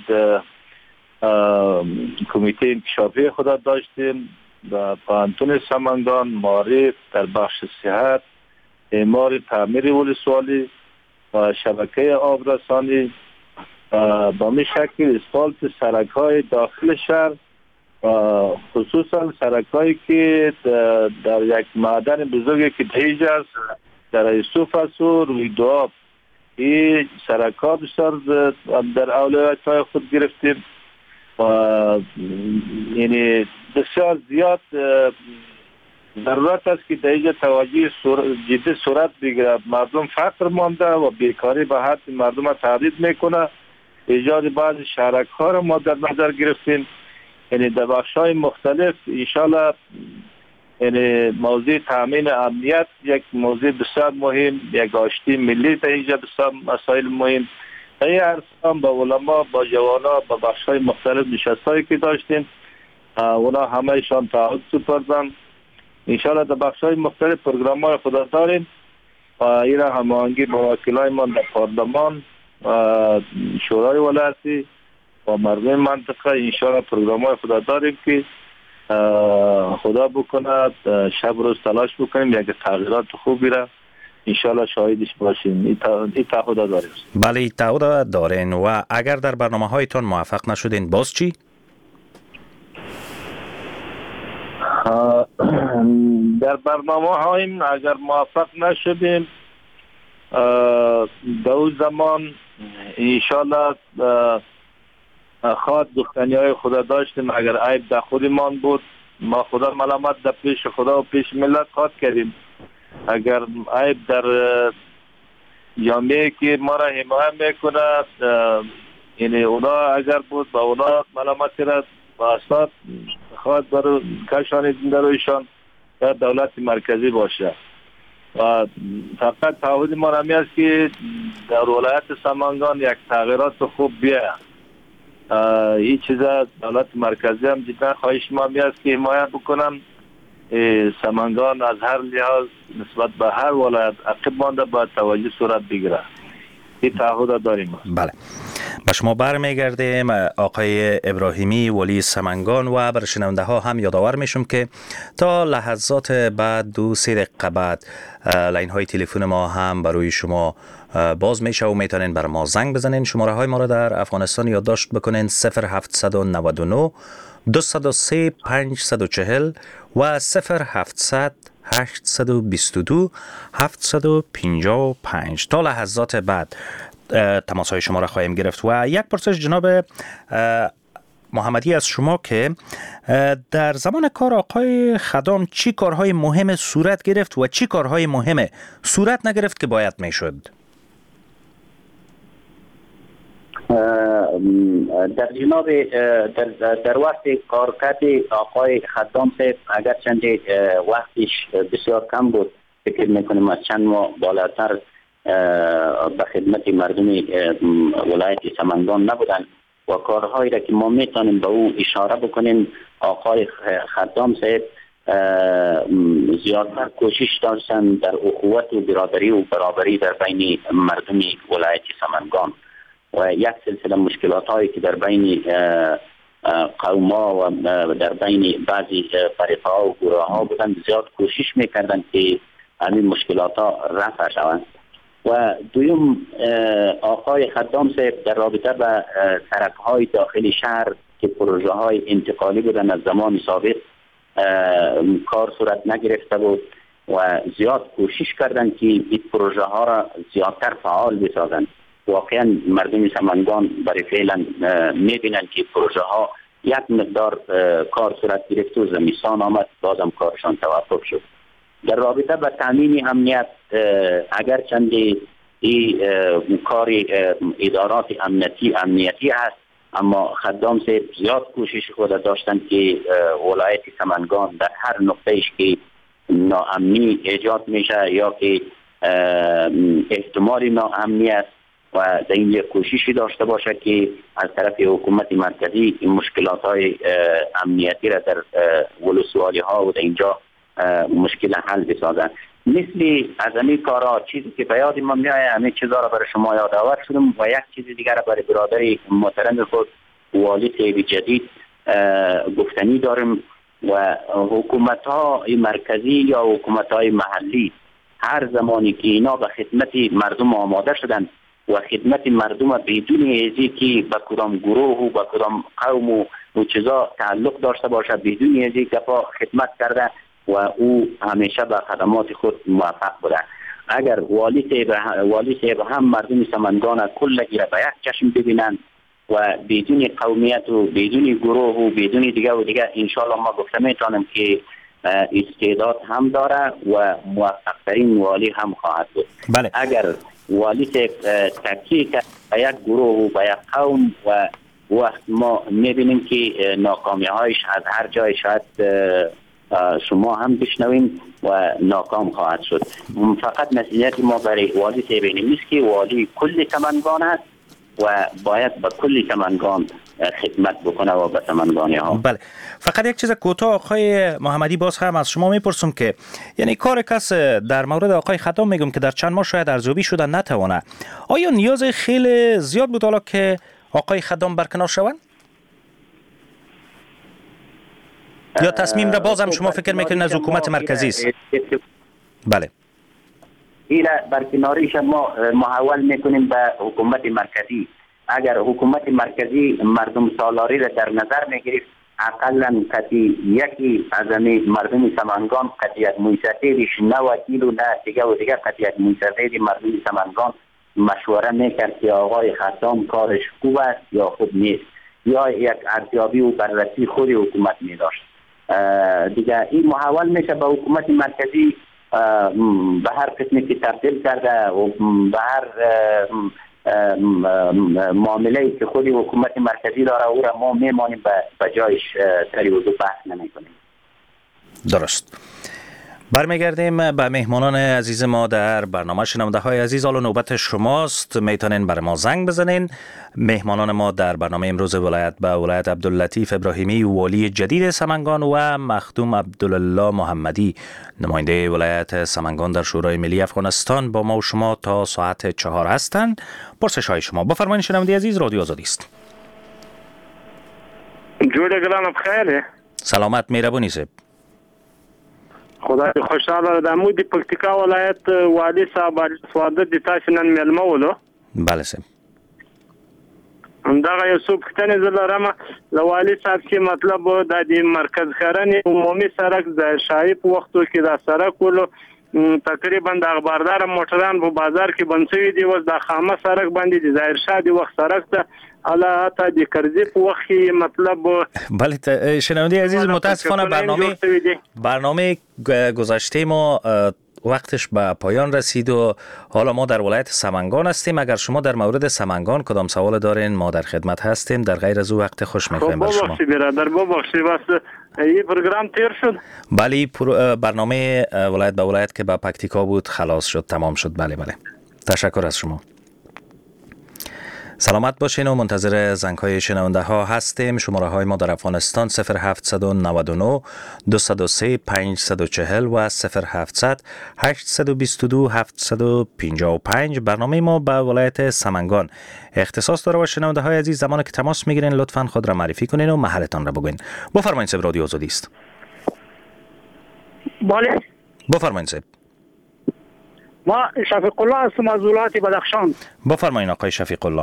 کمیته انکشافی خود داشتیم و پانتون سمنگان، معارف در بخش صحت، اعمار تعمیر ولسوالی و شبکه آبرسانی، با می شکل اسفالت سرک های داخل شهر، خصوصا سرک هایی که در یک معدن بزرگی که دیج است در ایسوف است و روی دواب، این سرک ها بسیار در اولویت های خود گرفتیم و یعنی بسیار زیاد ضرورت است که در اینجا توجه جدی صورت بگیره. مردم فقر مانده و بیکاری به حد مردم را تهدید میکنه. ایجاد بعضی شهرک ها را ما در نظر گرفتیم، یعنی در بخش های مختلف انشاءالله. یعنی موضوع تامین امنیت یک موضوع بسیار مهم، یک آشتی ملی در اینجا بسیار مسائل مهم. این ارسام با علما، با جوانا، با بخش های مختلف نشست هایی که داشتیم، اونا همه ایشان تعهد سپردن. انشاءالله در بخش های مختلف پروگرام های خود داریم و این هماهنگی با وکیلای ما در پارلمان، شورای ولایتی و مردم منطقه انشاءالله پروگرام های خود داریم که خدا بکند شب روز تلاش بکنیم یک تغییرات خوبی را انشاءالله شاهدش باشیم. این تعهد داریم. بله تعهد دارین. و اگر در برنامه هایتان موفق نشدین باز چی؟ در برنامه هایم اگر موفق نشدیم دو زمان انشاءالله خواهد دختنی های خدا داشتیم. اگر عیب در خودمان بود ما خدا ملامت در پیش خدا و پیش ملت خواهد کردیم. اگر عیب در جامعه که ما را حمایت میکنه یعنی اونا اگر بود با اونا ملامت را با اسناد خواهد برو کشانید در رویشان یا دولت مرکزی باشه. و فقط تعهد ما همی است که در ولایت سمنگان یک تغییرات خوب بیاید. این چیزا دولت مرکزی هم جدا خواهش ما همی است که حمایت بکنم. سمنگان از هر لحاظ نسبت به هر ولایت عقب مانده باید توجه صورت بگیره. این تعهد داریم. بله. به شما برمیگردیم آقای ابراهیمی ولی سمنگان و بر شنونده ها هم یادآور میشم که تا لحظات بعد 2-3 دقیقه بعد لاین های تلفن ما هم برای شما باز میشه و میتونین بر ما زنگ بزنین. شماره های ما را در افغانستان یادداشت بکنین 0799 203 540 و 0700 822 755. تا لحظات بعد تماس های شما را خواهیم گرفت. و یک پرسش جناب محمدی از شما که در زمان کار آقای خدام چی کارهای مهم صورت گرفت و چی کارهای مهم صورت نگرفت که باید میشد؟ در جناب در وقت کارکرد آقای خدام صاحب اگرچند وقتش بسیار کم بود، فکر میکنیم از چند ماه بالاتر به خدمت مردم ولایت سمنگان نبودن و کارهایی را که ما میتونیم به او اشاره بکنیم آقای خدام صاحب زیادتر کوشش داشتن در اخوت و برادری و برابری در بین مردم ولایت سمنگان و یک سلسله مشکلات هایی که در بین قوما و در بین بعضی فرقه ها و گروه ها بودن زیاد کوشش میکردن که همین مشکلات ها رفع شوند. و دویم آقای خدام صاحب در رابطه با سرک های داخل شهر که پروژه های انتقالی بودن از زمان سابق کار صورت نگرفته بود و زیاد کوشش کردن که این پروژه ها را زیادتر فعال بسازند. واقعا مردم سمنگان برای فعلا میبینن که پروژه ها یک مقدار کار صورت گرفت و زمستان آمد بازم کارشان توقف شد. در رابطه با تامین امنیت اگر چند کار ادارات امنیتی است، اما خدام صاحب زیاد کوشش خود داشتن که ولایت سمنگان در هر نقطه‌ایش که ناامنی ایجاد میشه یا که احتمال ناامنی است و در این کوششی داشته باشه که از طرف حکومت مرکزی این مشکلات های امنیتی را در ولسوالی ها و در اینجا مشکل حل بسازن. مثل از همین کارا چیزی که به یاد ما میآید همین چیزا را برای شما یادآور شدم و یک چیز دیگر را برای برادر محترم خود والی صاحب جدید گفتنی دارم و حکومت های مرکزی یا حکومت های محلی هر زمانی که اینا به خدمت مردم آماده شدن و خدمت مردم بدون ازی که به کدام گروه و به کدام قوم و چیزا تعلق داشته باشه بدون ازی که خدمت کرده و او همیشه به خدمات خود موفق بوده. اگر والی صاحب هم مردم سمنگان کلگی را به یک چشم ببینند و بدون قومیت و بدون گروه و بدون دیگه و دیگه انشاءالله ما گفته میتونم که استعداد هم داره و موفق‌ترین والی هم خواهد بود. بله. اگر والی صاحب تکیه کرد به یک گروه و به یک قوم و وقت ما میبینیم که ناکامی هایش از هر جای شاید شما هم بشنویم و ناکام خواهد شد. فقط نصیحت ما برای والی صاحب نیست که والی کل سمنگان است و باید به کل سمنگان خدمت بکنه و به سمنگانی ها. بله. فقط یک چیز کوتاه آقای محمدی باز هم از شما میپرسم که یعنی کار کس در مورد آقای خدام میگم که در چند ماه شاید ارزیابی شدن نتوانه، آیا نیاز خیلی زیاد بود حالا که آقای خدام برکنار شوند؟ یا تصمیم را بازم شما فکر میکنید از حکومت مرکزی است؟ بله. این برکناریش ما محول میکنیم به حکومت مرکزی. اگر حکومت مرکزی مردم سالاری را در نظر میگرفت اقلا کتی یکی از مردم سمنگان قطعیت موسیقیش نه وکیل و نه دیگه و دیگه قطعیت موسیقی مردم سمنگان مشوره میکرد که آقای خدام کارش خوب است یا خوب نیست، یا یک ارزیابی و بررسی خود حکومت میداشت. دیگه این محول میشه به حکومت مرکزی به هر قسمی که تبدیل کرده و به هر معامله‌ای که خود حکومت مرکزی داره او را ما میمانیم به جایش سری وضو بحث نمی‌کنیم. درست. برمیگردیم به مهمانان عزیز ما در برنامه. شنونده های عزیز، حالا نوبت شماست، میتونین برای ما زنگ بزنین. مهمانان ما در برنامه امروز ولایت عبداللطیف ابراهیمی والی جدید سمنگان و مخدوم عبدالله محمدی نماینده ولایت سمنگان در شورای ملی افغانستان با ما و شما تا ساعت 4 هستند. پرسش های شما بفرمایید. شنونده عزیز، رادیو آزادی است. جوړ ګرانه بخیر. سلامت مهربونی صاحب. خدای خوشحاله د مو د پکتیکا ولایت والی صاحب سواده د تاسو نن ملمه ولو. بله صاحب. دا یو څو پښتنې زلرمه د والی صاحب چې مطلب د مرکز خرنې عمومي سړک د شایع په وختو کې دا سړک ولو تقریبا د اخباردار موټران په بازار کې بنڅوي دی وس د خامه سړک باندې د ظاهر شاه دی وخت سړک ته الا تا د کرزی په وخت کې مطلب. بله شنونده عزیز، متاسفانه برنامه گذشته ما وقتش به پایان رسید و حالا ما در ولایت سمنگان هستیم. اگر شما در مورد سمنگان کدام سوال دارین ما در خدمت هستیم. در غیر از او وقت خوش می‌خوایم بر شما. ببخشید بس این پروگرام تیر شد. بله برنامه ولایت به ولایت که به پکتیکا بود خلاص شد، تمام شد. بله تشکر از شما. سلامت باشین و منتظر زنگ‌های شنونده ها هستیم. شماره های ما در افغانستان 0799 203 540 و 0700 822 755. برنامه ما به ولایت سمنگان اختصاص داره و شنونده های عزیز زمانی که تماس میگیرین لطفاً خود را معرفی کنین و محلتان را بگوین. بفرمایید صاحب، رادیو آزادی است. بله. بفرمایید صاحب. ما شفیق الله هستم از ولایت بدخشان. بفرمایید آقای شفیق الله.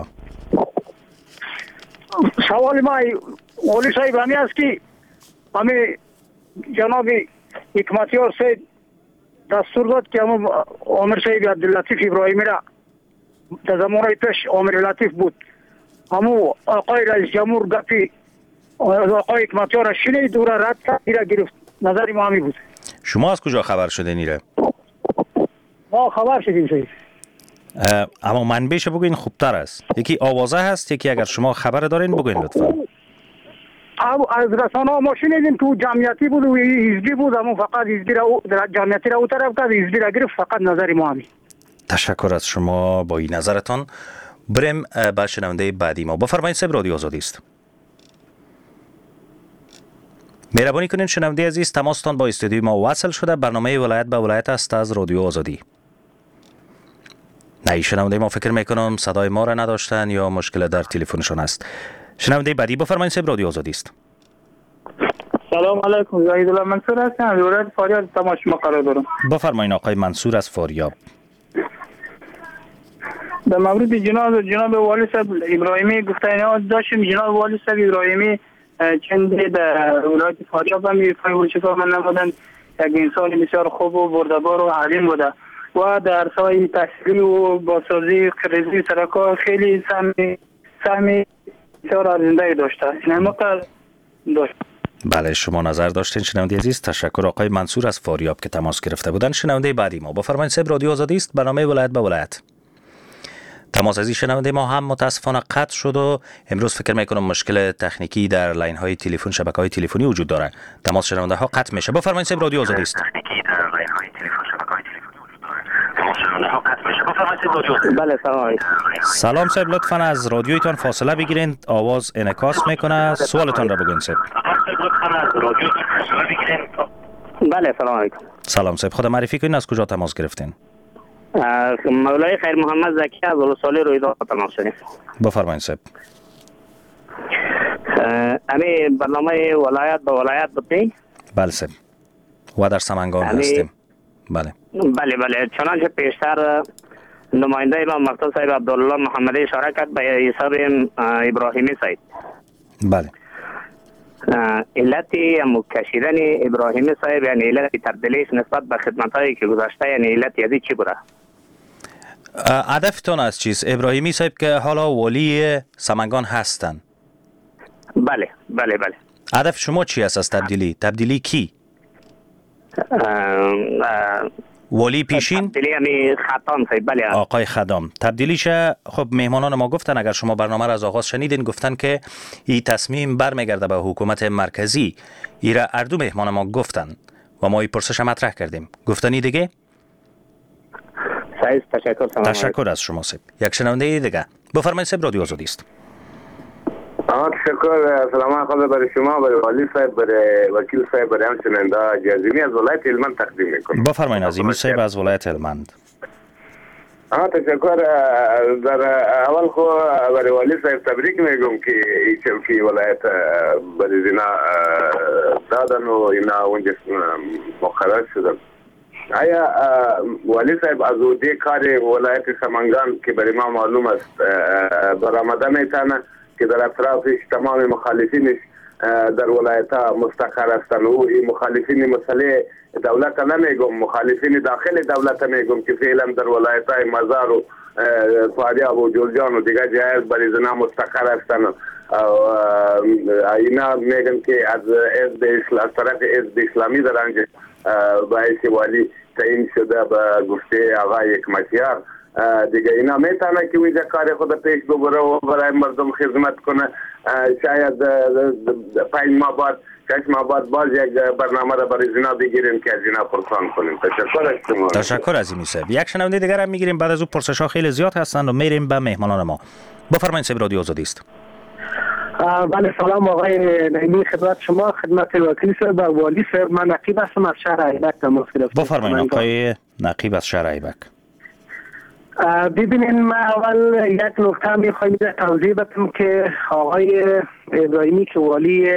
سوال ما ولی صاحب همی است که همی جناب حکمتیار صاحب دستور داد که همون عامر صاحب عبداللطیف ابراهیمی را در زمانه پیش عامر لطیف بود، همون آقای رئیس جمهور گپی آقای حکمتیار را شنید و را رد کرد، را گرفت. نظر ما همی بود. شما از کجا خبر شده نیره؟ ما خبر شدیم صاحب. اما منبعش بگوین خوبتر است. یکی آوازه هست، یکی اگر شما خبر دارین بگوین لطفا. از رسانه ها ما شنیدیم تو جمعیتی بود و حزبی بود، اما فقط حزبی را جمعیتی را او طرف کرد، حزبی را گرفت. فقط نظر ما همی. تشکر از شما با این نظرتان. بریم با شنونده بعدی ما. بفرمایید صاحب، رادیو آزادی است. مهربانی کنین شنونده عزیز تماستان با استودیوی ما وصل شده. برنامه ولایت به ولایت است از رادیو آزادی. نه شنونده ما فکر میکنم صدای ما را نداشتن یا مشکل در تلفنشون است. شنونده بعدی بفرمایید صاحب، رادیو آزادی است. سلام علیکم، زاهد الله منصور هستم از ولایت فاریاب. تماس شما قرار دارم. بفرمایید آقای منصور از فاریاب. در مورد جناب والی صاحب ابراهیمی گفتن داشتیم. جناب والی صاحب ابراهیمی چند در ولایت فاریاب هم فایده من نمودن. یک انسان بسیار خوب و بردبار و حلیم بوده و در سای تحصیلی و بازسازی قرضی سرک‌ها خیلی سهمی بسیار ارزنده داشته. این مقدار داشت. بله شما نظر داشتین شنونده عزیز. تشکر آقای منصور از فاریاب که تماس گرفته بودن. شنونده بعدی ما بفرمایید صاحب، رادیو آزادی است. برنامه ولایت به ولایت. تماس از شنونده ما هم متاسفانه قطع شد و امروز فکر میکنم مشکل تکنیکی در لاین های تلفن، شبکه های تلفنی وجود داره. تماس شنونده ها قطع میشه. بفرمایید صاحب، رادیو آزادی است. بله سلام علیکم. سلام صاحب، لطفاً از رادیویتان فاصله بگیرین، آواز انعکاس میکنه. سوالتان را بگوین صاحب. بله سلام علیکم. سلام صاحب، خود معرفی کنین، از کجا تماس گرفتین؟ مولای خیر محمد زکی از ولسوالی رویداد تماس شدیم. بفرمایید صاحب. امی برنامه ولایت به ولایت بودی؟ بله صاحب و در سمنگان هستیم. بله بله چنانچه پیشتر نماینده ما مقتدی صاحب عبدالله محمدی اشاره کرد به حساب ابراهیمی صاحب. بله علتی مکشیدن ابراهیمی صاحب یعنی علت تبدیلیش نسبت به خدمتایی که گذاشته یعنی علت یادی چی بوده؟ هدفتون از چیست؟ ابراهیمی صاحب که حالا والی سمنگان هستن. بله هدف شما چی است از تبدیلی کی؟ والی پیشین؟ تبدیلی همی خدام صاحب. بله آقای خدام. تبدیلیش خب مهمانان ما گفتن، اگر شما برنامه را از آغاز شنیدین، گفتن که این تصمیم برمیگرده به حکومت مرکزی. ایرا اردو مهمان ما گفتن و ما این پرسش مطرح کردیم. گفتنی دیگه؟ صحیح. تشکر از شما صاحب. یک شنونده دیگه بفرمایید صاحب، رادیو آزادی است. تشکر. سلام خدا برای شما، برای والی صاحب، برای وکیل صاحب، برای هم شنونده عزیمی از ولایت هلمند تقدیم میکنم. بفرمایید عزیمی صاحب از ولایت هلمند. تشکر. در اول خو برای والی صاحب تبریک میگم که این چوکی ولایت برای اینا دادن و اینا اونجا مقرر شدن. آیا والی صاحب از اودی کار ولایت سمنگان که برای ما معلوم است برآمده میتونه که در اطرافش تمام مخالفینش در ولایت ها مستقر هستند و این مخالفین مسئله دولت نمیگم، مخالفین داخل دولت میگم که فعلا در ولایت های مزار و فاریاب و جلجان و دیگر جای برای زنا مستقر هستند. اینا میگن که از طرف حزب اسلامی در آنجا باعث والی تعیین شده به گفته آقای حکمتیار. دیگه اینا میتونه که اونجا کار خود پیش ببره و برای مردم خدمت کنه. شاید 5 ماه بعد 6 ماه بعد باز یک برنامه را برای زینا بگیریم که از زینا پرسان کنیم. تشکر از شما. تشکر عزیزی صاحب. یک شنونده دیگر هم میگیریم، بعد از اون پرسش‌ها خیلی زیاد هستند و میریم به مهمانان ما. بفرمایید صاحب، رادیو آزادی است. بله سلام آقای نعیمی، خدمت شما، خدمت وکیل صاحب و والی صاحب. من نقیب هستم از شهر ایبک تماس گرفتم. بفرمایید آقای نقیب از شهر ایبک. ببینین ما اول یک نکته میخوایم توضیح بدم که آقای ابراهیمی که والی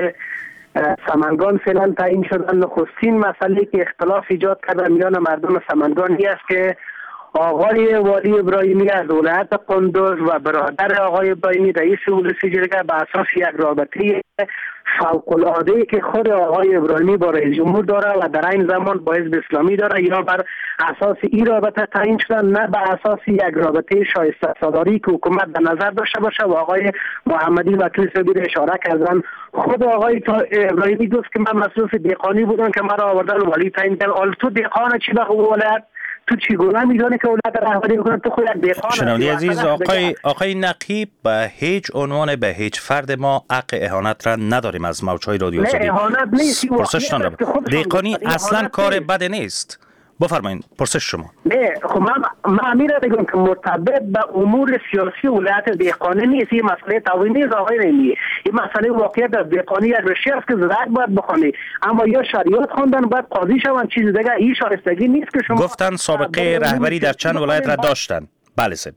سمنگان فعلا تعیین شدن، نخستین مسئله که اختلاف ایجاد کرده میان مردم سمنگان این است که آقای والی ابراهیمی از ولایت قندوز و برادر آقای ابراهیمی رئیس ولسی جرگه به اساس یک رابطه فوق‌العاده‌ای که خود آقای ابراهیمی با رئیس جمهور داره و در این زمان با حزب اسلامی داره، یا بر اساس این رابطه تعیین شدن، نه بر اساس یک رابطه شایسته سالاری که حکومت در نظر داشته باشه. و آقای محمدی وکیل صاحب اشاره کردن، خود آقای ابراهیمی گفت که من مصروف دهقانی بودم که مرا آوردن والی تعیین کردن. حالا تو دهقان چی به ولایت؟ تو چگونه میدونی که ولایت رهبری میکنه؟ تو خود یک دهقان. شنونده عزیز، آقای نقیب، به هیچ عنوان به هیچ فرد ما حق اهانت را نداریم از موجهای رادیو آزادی. نه اهانت نیست. پرسشتان را دهقانی اصلا کار بد نیست. بفرمایید پرسش شما. نه خب من میره بگم که مرتبط به امور سیاسی ولایت دهقانی نیست. این مسئله تعویض نیست آقای نعیمی. این مسئله واقعیت از دهقانی یک رشته است که زراعت باید بخونی، اما یا شریعت خوندن باید قاضی شون، چیز دیگه این شایستگی نیست که شما. گفتن سابقه رهبری در چند ولایت را داشتن. بله سه.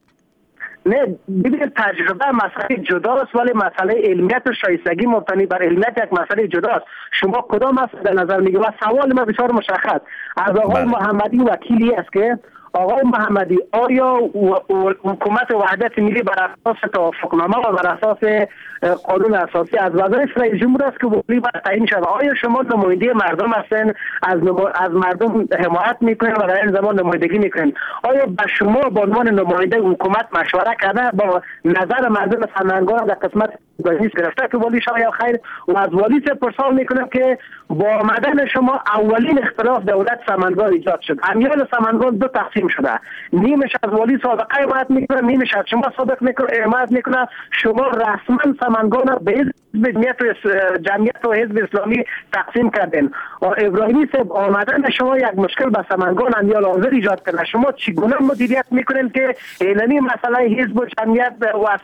نه ببینید، تجربه مسئله جداست، ولی مسئله علمیت و شایستگی مبتنی بر علمیت یک مسئله جداست. شما کدام مسئله در نظر میگید؟ و سوال ما بسیار مشخص از آقای محمدی وکیلی است که آقای محمدی آیا حکومت وحدت ملی بر اساس توافقنامه و بر اساس قانون اساسی از وظایف رئیس جمهور است که ولی باید تعیین شود؟ آیا شما نماینده مردم هستین، از مردم حمایت میکنین و در این زمان نمایندگی میکنین؟ آیا به شما به عنوان نماینده حکومت مشوره کرده با نظر مردم سمنگان در قسمت گزینش گرفته که ولی شما یا خیر؟ و از والی پرسان میکنم که با آمدن شما اولین اختلاف دولت سمنگان ایجاد شد. امیال سمنگان دو تقسیم شده، نیمش از والی سابقه حمایت میکنه، نیمش از شما حمایت میکنه. شما رسما سمنگان به جمعیت و حزب اسلامی تقسیم کردین. ابراهیمی صاحب، آمدن شما یک مشکل به سمنگان امیال حاضر ایجاد کرده. شما چگونه مدیریت میکنین که اینمی مسئله حزب و جمعیت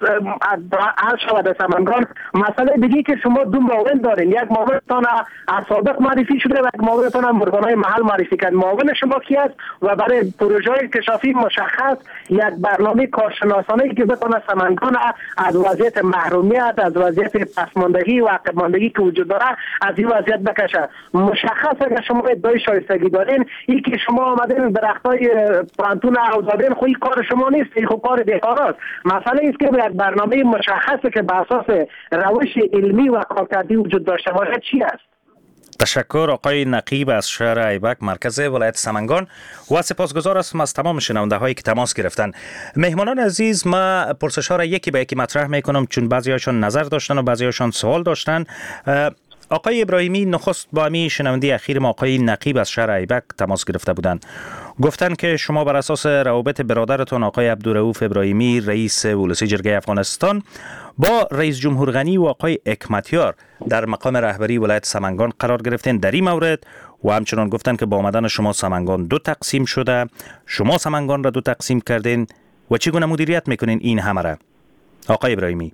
حل شود در سمنگان؟ مسئله دیگه که شما دو معاون دارین، یک معاونتان از سابق معرفی شده و یک معاونتان مرغانای محل معرفی کرد. معاون شما کی است؟ و برای پروژه کشافی مشخص یک برنامه کارشناسانه که بتونه سمنگان از وضعیت محرومیت، از وضعیت پسماندگی و عقب‌ماندگی که وجود داره از این وضعیت بکشه. مشخص اگر شما ادعای شایستگی دارین، این که شما آمدین درختای پانتون آزادین، خو این کار شما نیست، این خو کار دهقاناست. مسئله است که یک برنامه مشخصه که بر اساس روش علمی و کارکردی وجود داشته باشه چی است. تشکر آقای نقیب از شهر ایبک مرکز ولایت سمنگان و سپاسگزار هستم از تمام شنونده هایی که تماس گرفتن. مهمانان عزیز، ما پرسش ها را یکی به یکی مطرح میکنم چون بعضی هاشون نظر داشتن و بعضی هاشون سوال داشتن. آقای ابراهیمی نخست با می شنونده اخیر ما آقای نقیب از شهر ایبک تماس گرفته بودند. گفتن که شما بر اساس روابط برادرتون آقای عبدالرؤوف ابراهیمی رئیس ولسی جرگه افغانستان با رئیس جمهور غنی و آقای حکمتیار در مقام رهبری ولایت سمنگان قرار گرفتین در این مورد و همچنان گفتن که با آمدن شما سمنگان دو تقسیم شده، شما سمنگان را دو تقسیم کردین و چگونه مدیریت میکنین این همه را؟ آقای ابراهیمی.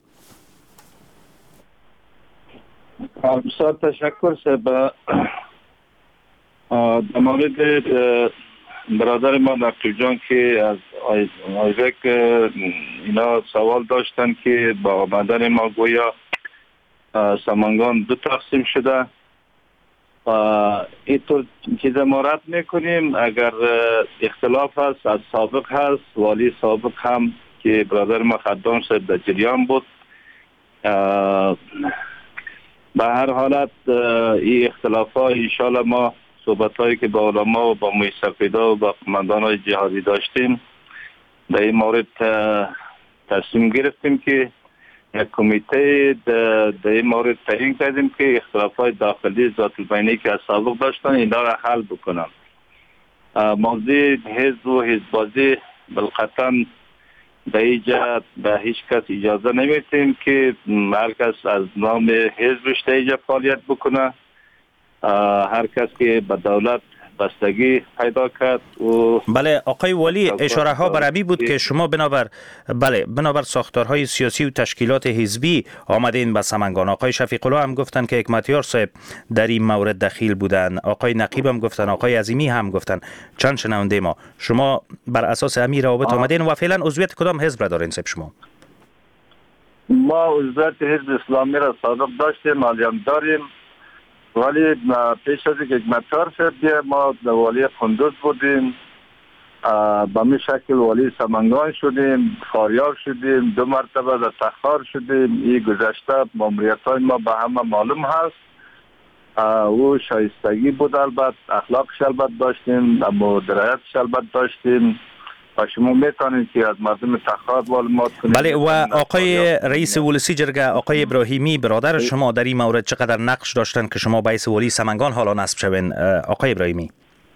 بسیار تشکر صاحب. در مورد برادر ما نقیب جان که از ایبک اینا سوال داشتن که با آمدن ما گویا سمنگان دو تقسیم شده، اینطور چیز ما رد میکنیم. اگر اختلاف هست از سابق هست، والی سابق هم که برادر ما خدام صاحب در جریان بود، به هر حالت این اختلاف ها انشاءالله ما صحبت هایی که با علما و با موسیقیدا و با قماندان های جهادی داشتیم در این مورد تصمیم گرفتیم که یک کمیته در این مورد تعیین کردیم که اختلاف های داخلی ذات البینی که از سابق داشتن اینا را حل بکنن. موضوع حزب و حزبازی بالقطعا به اینجا به هیچ کس اجازه نمیتیم که هر کس از نام حزبش در اینجا فعالیت بکنه. هر کس که به دولت بستگی پیدا کرد و بله آقای ولی اشاره ها بر امی بود که شما بنابر ساختارهای سیاسی و تشکیلات حزبی آمدین به سمنگان. آقای شفیق الله هم گفتن که حکمتیار صاحب در این مورد دخیل بودن، آقای نقیب هم گفتن، آقای عظیمی هم گفتن، چند شنونده ما. شما بر اساس امی روابط آمدین و فعلا عضویت کدام حزب را دارین صاحب شما؟ ما عضویت حزب اسلامی را سابق داشتیم، حالی هم داریم، ولی پیش از اینکه حکمتیار صاحب بیه ما در والی قندوز بودیم، به می شکل والی سمنگان شدیم، فاریاب شدیم، 2 مرتبه در تخار شدیم. این گذشته ماموریت های ما به همه معلوم هست. او شایستگی بود، البته اخلاقش البته داشتیم، مدیریتش البته داشتیم و شما میتونید که از مردم تخار معلومات کنید. بله و آقای رئیس ولسی جرگه آقای ابراهیمی برادر شما در این مورد چقدر نقش داشتن که شما باعث ولی سمنگان حالا نصب شوین آقای ابراهیمی؟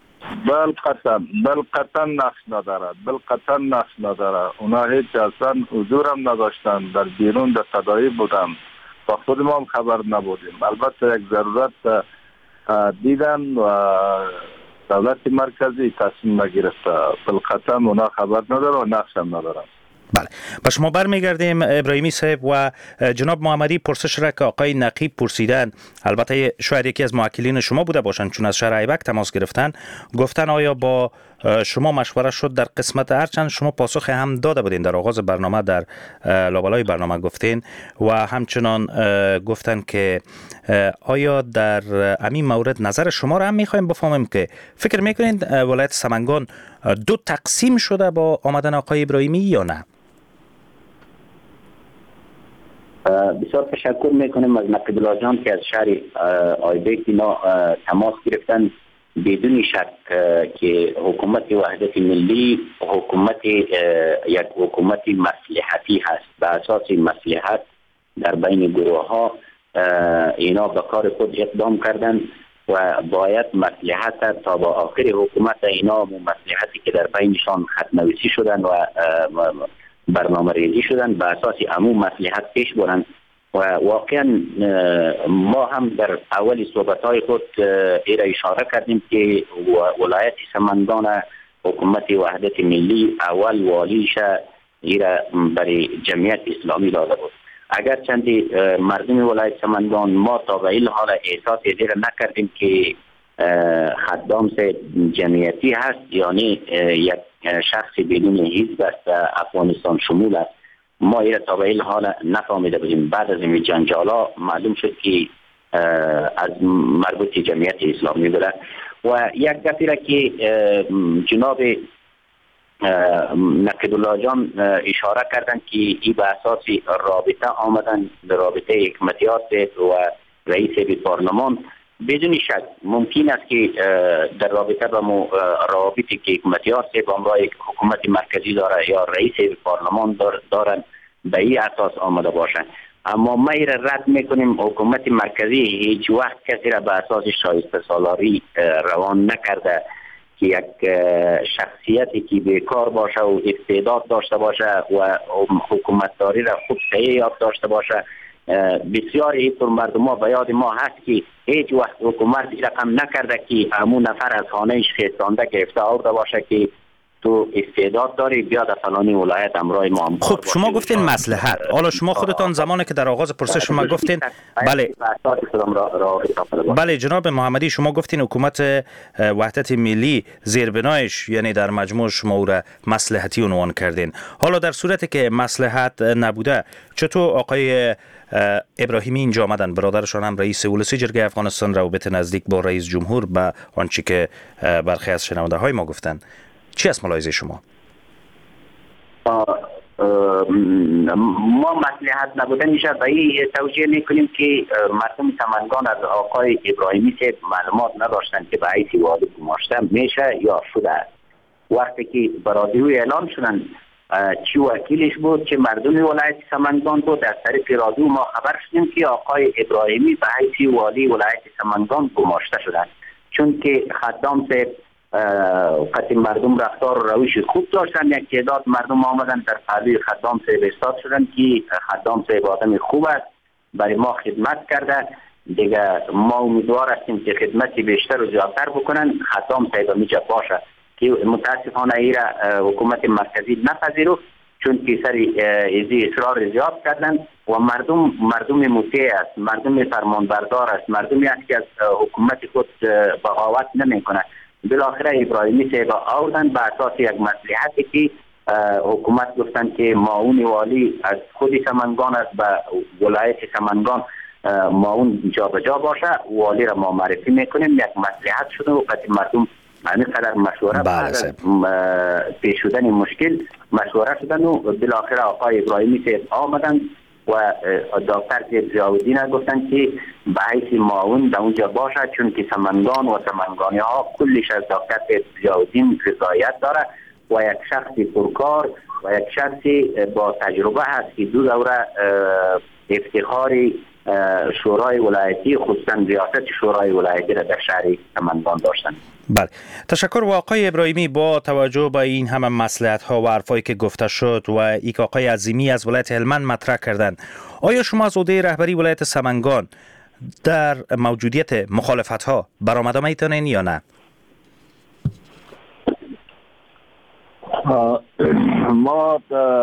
بالقطع نقش ندارد. اونا هیچ اصلا حضور هم نداشتن، در بیرون در تداعی بودن و خود ما هم خبر نبودیم. البته یک ضرورت دیدن و دولت مرکزی تصمیم نگرفته. بالقطع اونا خبر نداره و نقش هم نداره. بله با شما برمیگردیم ابراهیمی صاحب و جناب محمدی. پرسش را که آقای نقیب پرسیدن، البته شاید یکی از موکلین شما بوده باشند چون از شهر ایبک تماس گرفتن، گفتن آیا با شما مشوره شد در قسمت، هرچند شما پاسخ هم داده بودین در آغاز برنامه، در لابلای برنامه گفتین و همچنان گفتن که آیا در همین مورد نظر شما را هم میخوایم بفهمیم که فکر میکنین ولایت سمنگان 2 تقسیم شده با آمدن آقای ابراهیمی یا نه؟ بسیار تشکر میکنیم از نقیب الله جان که از شهر ایبک اینا تماس گرفتن. بدون شک که حکومت وحدت ملی یک حکومت مصلحتی هست. به اساس مصلحت در بین گروه ها اینا به کار خود اقدام کردن و باید مصلحت تا با آخر حکومت اینا مصلحتی که در بینشان ختم‌نویسی شدن و برنامه ریزی شدن به اساس عموم مصلحت پیش برند. و واقعا ما هم در اول صحبت‌های خود ایره اشاره کردیم که ولایت سمنگان حکومت وحدت ملی اول والیش ایره برای جمعیت اسلامی داده بود. اگر چندی مردم ولایت سمنگان ما تا به این حال احساس ایره نکردیم که خدام سے جمعیتی هست، یعنی یک شخص بدون حزب است، افغانستان شمول است. ما ایره تا به این حال نفهمیده بودیم. بعد از این جنجالا معلوم شد که از مربوط جمعیت اسلامی بوده. و یک دفعه را که جناب نقیب الله جان اشاره کردن که این به اساس رابطه آمدن، رابطه حکمتیار و رئیس پارلمان، بدون شک ممکن است که در رابطه با روابطی که حکمتیار با همراه حکومت مرکزی داره یا رئیس پارلمان دارن به این اساس آمده باشند. اما ما را رد میکنیم. حکومت مرکزی هیچ وقت کسی را به اساس شایسته سالاری روان نکرده که یک شخصیتی که بیکار باشه و استعداد داشته باشه و حکومتداری را خوب صحیح یاد داشته باشه. بسیار اینطور مردم ها به یاد ما هست که هیچ وقت حکومت این رقم نکرده که همون نفر از خانهش خیستانده گرفته آورده باشه که تو استعداد داری بیا در فلانی ولایت همراه ما. خب شما گفتین مصلحت، حالا شما خودتان زمانی که در آغاز پرسش شما گفتین بله جناب محمدی، شما گفتین حکومت وحدت ملی زیربنایش یعنی در مجموع شما او را مصلحتی عنوان کردین. حالا در صورتی که مصلحت نبوده چطور آقای ابراهیمی اینجا آمدن؟ برادرشان هم رئیس ولسی جرگه افغانستان، روابط نزدیک با رئیس جمهور، به آنچه که برخی از شنونده های ما گفتن. چی است ملاحظه شما؟ ما مصلحت نبودن میشه به این توجیه میکنیم که مردم سمنگان از آقای ابراهیمی که معلومات نداشتن که به حیث والی گماشته میشه یا شده. وقتی که برادری اعلام شدن چی وکیلش بود که مردم ولایت سمنگان بود، از طریق رادیو ما خبر شدیم که آقای ابراهیمی به حیث والی ولایت سمنگان گماشته شدن، چون که خدام صاحب قطعی مردم رفتار و روش خوب داشتن. یک تعداد مردم آمدن در پهلوی خدام صاحب ایستاد شدن که خدام صاحب آدم خوب است، برای ما خدمت کرده. دیگه ما امیدوار هستیم که خدمتی بیشتر و زیادتر بکنن، خطا هم پیدا میشه باشه که متاسفانه ایره حکومت مرکزی نپذیرفت، چون که سر ایزی اصرار زیاد کردن و مردم مطیع است، مردم فرمانبردار است، مردمی است که از حکومت خود بغاوت نمی کنه. بالاخره ابراهیمی صاحب آوردن به اساس یک مصلحتی که حکومت گفتن که معاون والی از خود سمنگان است، به ولایت سمنگان معاون جا به جا باشه، والی را ما معرفی میکنیم. یک مصلحت شده و قطعی مردم همین قدر مشوره پیش شدن مشکل مشوره شدن و بالاخره آقای ابراهیمی صاحب آمدن و دکتر صاحب ضیاءالدین گفتن که به حیث معاون در اونجا باشه، چون که سمنگان و سمنگانی ها کلش از دکتر صاحب ضیاءالدین رضایت داره و یک شخص پرکار و یک شخص با تجربه هست که دو دوره افتخاری شورای ولایتی خصوصا ریاست شورای ولایتی را در شهر سمنگان داشتند. بله، تشکر. و آقای ابراهیمی، با توجه به این همه مصلحت ها و حرفایی که گفته شد و ای که آقای عظیمی از ولایت هلمند مطرح کردند، آیا شما از عهده رهبری ولایت سمنگان در موجودیت مخالفت ها برآمده میتونین یا نه؟ ما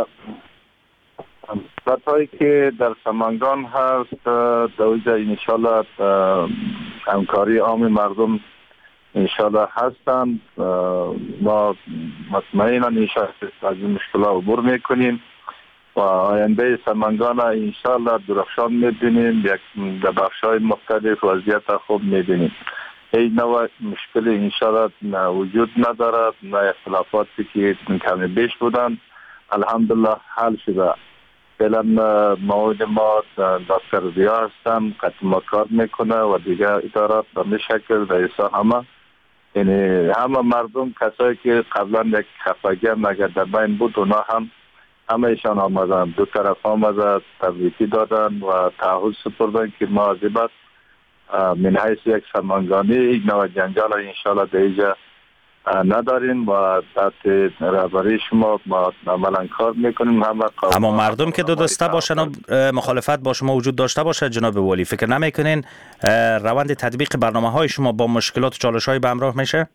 مصلحت‌هایی که در سمنگان هست در اونجا انشالله همکاری عام مردم انشالله هستند. ما مطمئنا انشالله از این مشکلات عبور میکنیم و آینده سمنگان انشالله درخشان میبینیم، در بخش‌های مختلف وضعیت خوب میبینیم. هیچ نوع مشکل انشالله وجود ندارد، نه اختلافاتی که کمی بیش بودن الحمدلله حل شده. فعلا موعد ما دکتر ضیا هستن، قطع ما کار میکنه و دیگه ادارات به می شکل در ایسا یعنی همه مردم کسایی که قبلا یک خفگی مگر در بین بود اونا همه ایشان آمدن، دو طرف آمده تبریکی دادن و تعهد سپردن که ما عذیبت من حیث یک سمنگانی یک نوع جنجال انشاءالله در اینجا نداریم و تحت رهبری شما ما عملا کار میکنیم. اما مردم که دو دسته باشن و مخالفت با شما وجود داشته باشه جناب والی، فکر نمیکنین روند تطبیق برنامه های شما با مشکلات و چالش های به همراه میشه؟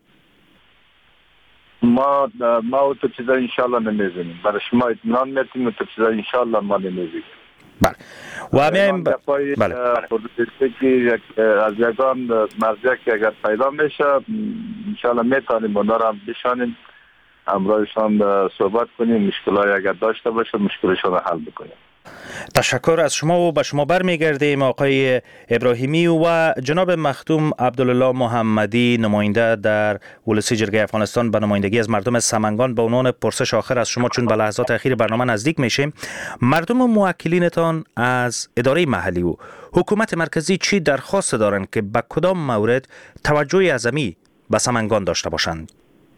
ما تو چیزا انشالله نمیزنیم، برای شما اطمینان میتیم تو چیزا انشالله ما نمیزنیم. بله. و همین بله. که از یگان مرزیه که اگر پیدا میشه انشالله میتونیم اونا را بشانیم، همراهشان صحبت کنیم، مشکلای اگر داشته باشه مشکلشان حل بکنیم. تشکر از شما و به شما برمیگردیم آقای ابراهیمی. و جناب مختوم عبدالله محمدی، نماینده در ولسی جرگه افغانستان به نمایندگی از مردم سمنگان، به عنوان پرسش آخر از شما، چون به لحظات اخیر برنامه نزدیک میشیم، مردم و موکلینتان از اداره محلی و حکومت مرکزی چی درخواست دارند که به کدام مورد توجه اعظمی به سمنگان داشته باشند؟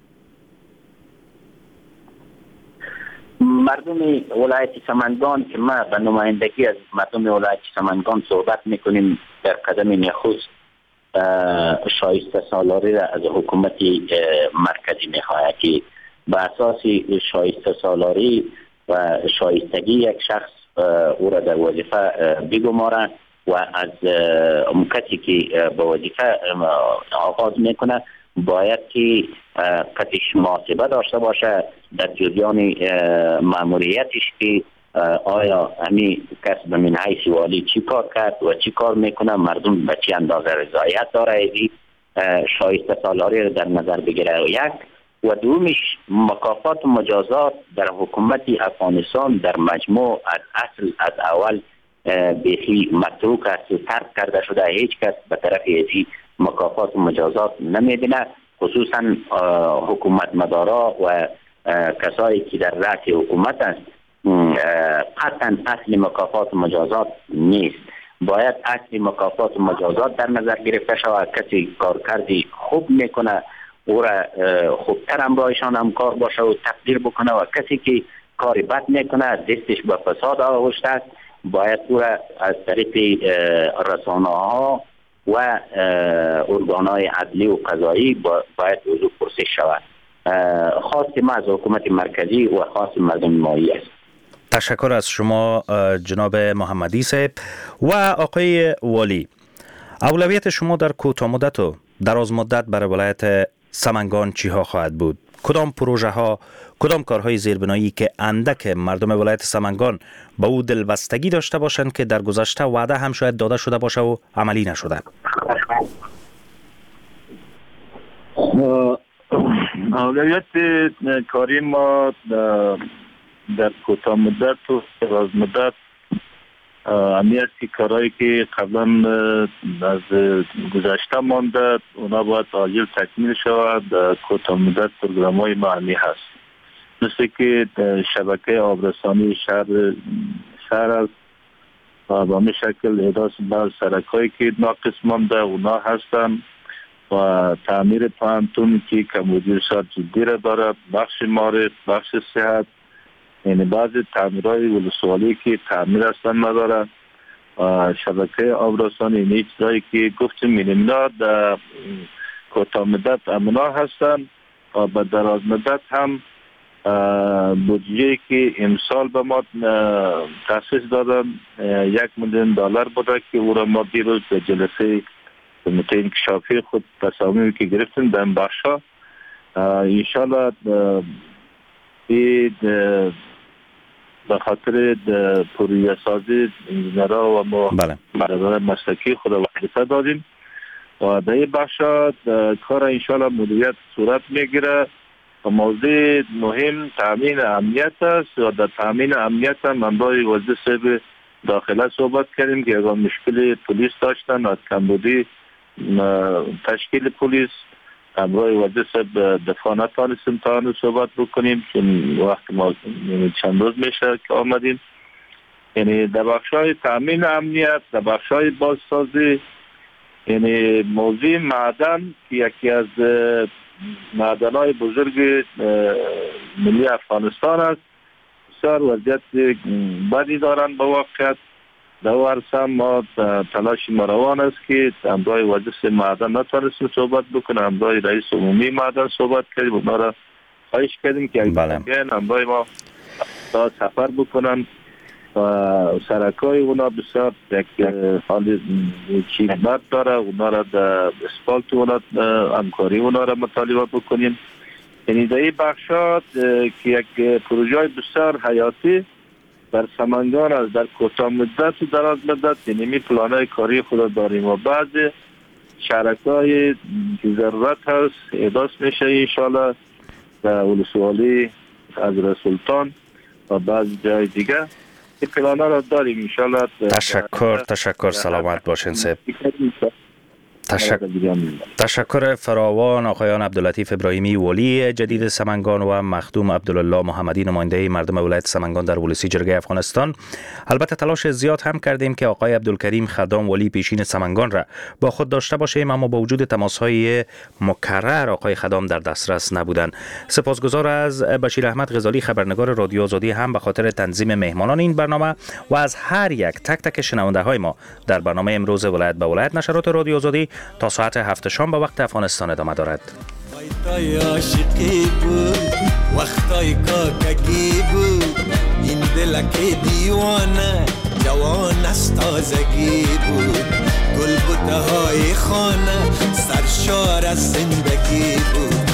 مردم ولایت سمنگان که ما به نمایندگی از مردم ولایت سمنگان صحبت میکنیم، در قدم نخست شایسته سالاری را از حکومت مرکزی میخواهد که به اساس شایسته سالاری و شایستگی یک شخص او را در وظیفه بگمارد و از کسی که به وظیفه آغاز میکنه باید که قطعش محاسبه داشته باشه در جریان ماموریتش که آیا همین کس به من حیث والی چی کار کرد و چی کار میکنه، مردم به چی اندازه رضایت داره، شایسته سالاری در نظر بگیره. یک و دومش مکافات و مجازات در حکومت افغانستان در مجموع از اصل از اول بیخی متروک است و ترک کرده شده، هیچ کس به طرف ازی مکافات و مجازات نمیدونه، خصوصا حکومت مدارا و کسایی که در رأس حکومت است. قطعا اصل مکافات و مجازات نیست، باید اصل مکافات و مجازات در نظر گرفته شود. کسی کارکردی خوب میکنه او را خوبتر همراهشان همکار باشه و تقدیر بکنه و کسی که کاری بد میکنه دستش به فساد آغشته است باید او را از طریق رسانه ها و ارگانهای عدلی و قضایی باید وضوح پرسش شود. خواست ما از حکومت مرکزی و خواست مردم مایی است. تشکر از شما جناب محمدی صاحب. و آقای والی، اولویت شما در کوتاه مدت و دراز مدت برای ولایت سمنگان چی ها خواهد بود؟ کدام پروژه ها، کدام کارهای زیربنایی که اندک مردم ولایت سمنگان با او دلبستگی داشته باشند که در گذشته وعده هم شاید داده شده باشه و عملی نشده؟ اولویت کاری ما در کوتاه مدت و دراز مدت همیشه کارهایی که قبلا از گذشته مانده اونا باید عاجل تکمیل شود. کوتاه مدت پروگرام های معنی هست، مثل که شبکه آبرسانی شهر است و به همین شکل احداث بعض سرک هایی که ناقص مانده اونا هستن و تعمیر پانتون که کمبودی سر جدی را داره، بخش معارف، بخش صحت، یعنی بعضی تعمیرهای ولسوالی که تعمیر هستن نداره و شبکه آبرسانی این چیزایی که گفتیم مینا در کوتاه مدت امنا هستن و به دراز مدت هم بودجه که امسال به ما تخصیص دادن $1,000,000 بوده که او را ما دیروز به جلسه کمیته انکشافی خود تصامیمی که گرفتیم در این بخشا انشالله به خاطر پروژه سازی انجینرها و ما مسلکی خود وظیفه دادیم و در این بخشا کار انشالله مدیریت صورت میگیره و موضوع مهم تامین امنیت است و در تامین امنیت هم همراه وزیر صاحب داخله صحبت کردیم که اگر مشکل پلیس داشتن و کمبودی تشکیل پلیس همراه وزیر صاحب دفاع نتانستیم تا صحبت بکنیم چون وقت ما چند روز میشه که آمدیم. یعنی در بخشای تامین امنیت، در بخشای بازسازی، یعنی موضوع معدن که یکی از معدن‌های بزرگ ملی افغانستان است، بسیار وضعیت بدی دارند به واقعیت. در ورسم ما تلاش ما روان است که همراه وزیر معدن نتوانستیم صحبت بکنیم، همراه رئیس عمومی معدن صحبت کردیم، اونا را خواهش کردیم که اگر همراه ما سفر بکنن و سرکای اونا بسیار یک حال چیزبت داره، اونا را در اسفالت اونا همکاری اونا را مطالبه بکنیم. یعنی در این بخشات که یک پروژه بسیار حیاتی در سمنگان از در کوتاه مدت و دراز مدت، یعنی می پلانای کاری خود داریم و بعض شرکای که ضرورت هست احداث میشه انشالله در ولسوالی از سلطان و بعض جای دیگه این پلانا را داریم انشالله. تشکر سلامت باشین صاحب. تشکر فراوان آقایان عبداللطیف ابراهیمی ولی جدید سمنگان و مخدوم عبدالله محمدی نماینده مردم ولایت سمنگان در ولسی جرگه افغانستان. البته تلاش زیاد هم کردیم که آقای عبدالکریم خدام ولی پیشین سمنگان را با خود داشته باشیم، اما با وجود تماس‌های مکرر آقای خدام در دسترس نبودند. سپاسگزار از بشیر احمد غزالی خبرنگار رادیو آزادی هم به خاطر تنظیم مهمانان این برنامه و از هر یک تک شنونده های ما در برنامه امروز ولایت به ولایت نشرات رادیو آزادی تا ساعت 7 شام به وقت افغانستان ادامه دارد. وقتای عاشقی بود، وقتای کاکگی بود، این دلک دیوانه جوان از تازگی بود، گلبوته های خانه سرشار از زندگی بود.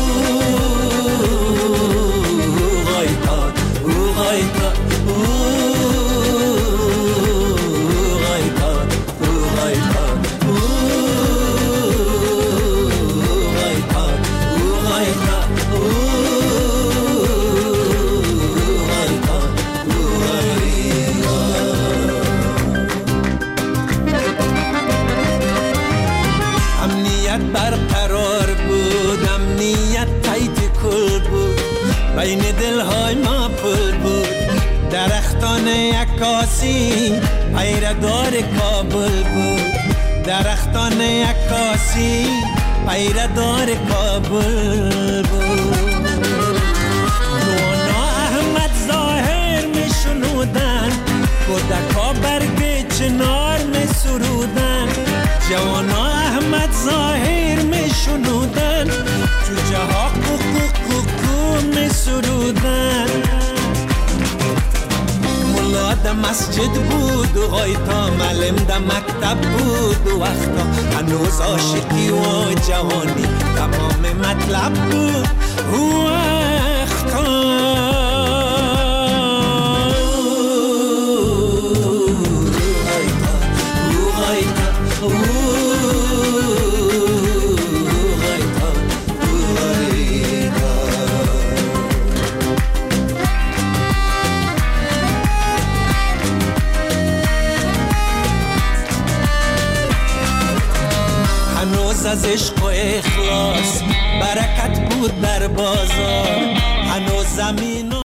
غایتا غایتا بین دلهای ما پل بود، درختان عکاسی پیردار کابل بود، درختان عکاسی پیردار کابل بود. نوانا احمد ظاهر می شنودن، کودکا برگ چنار می سرودن، جوانا احمد ظاهر می شنودن، جوجه ها کوکو می سرودن. ملا در مسجد بود و غایتا معلم در مکتب بود و وقتا هنوز عاشقی و جوانی تمام مطلب بود و وقتا از عشق و اخلاص برکت بود در بازار هنوز زمین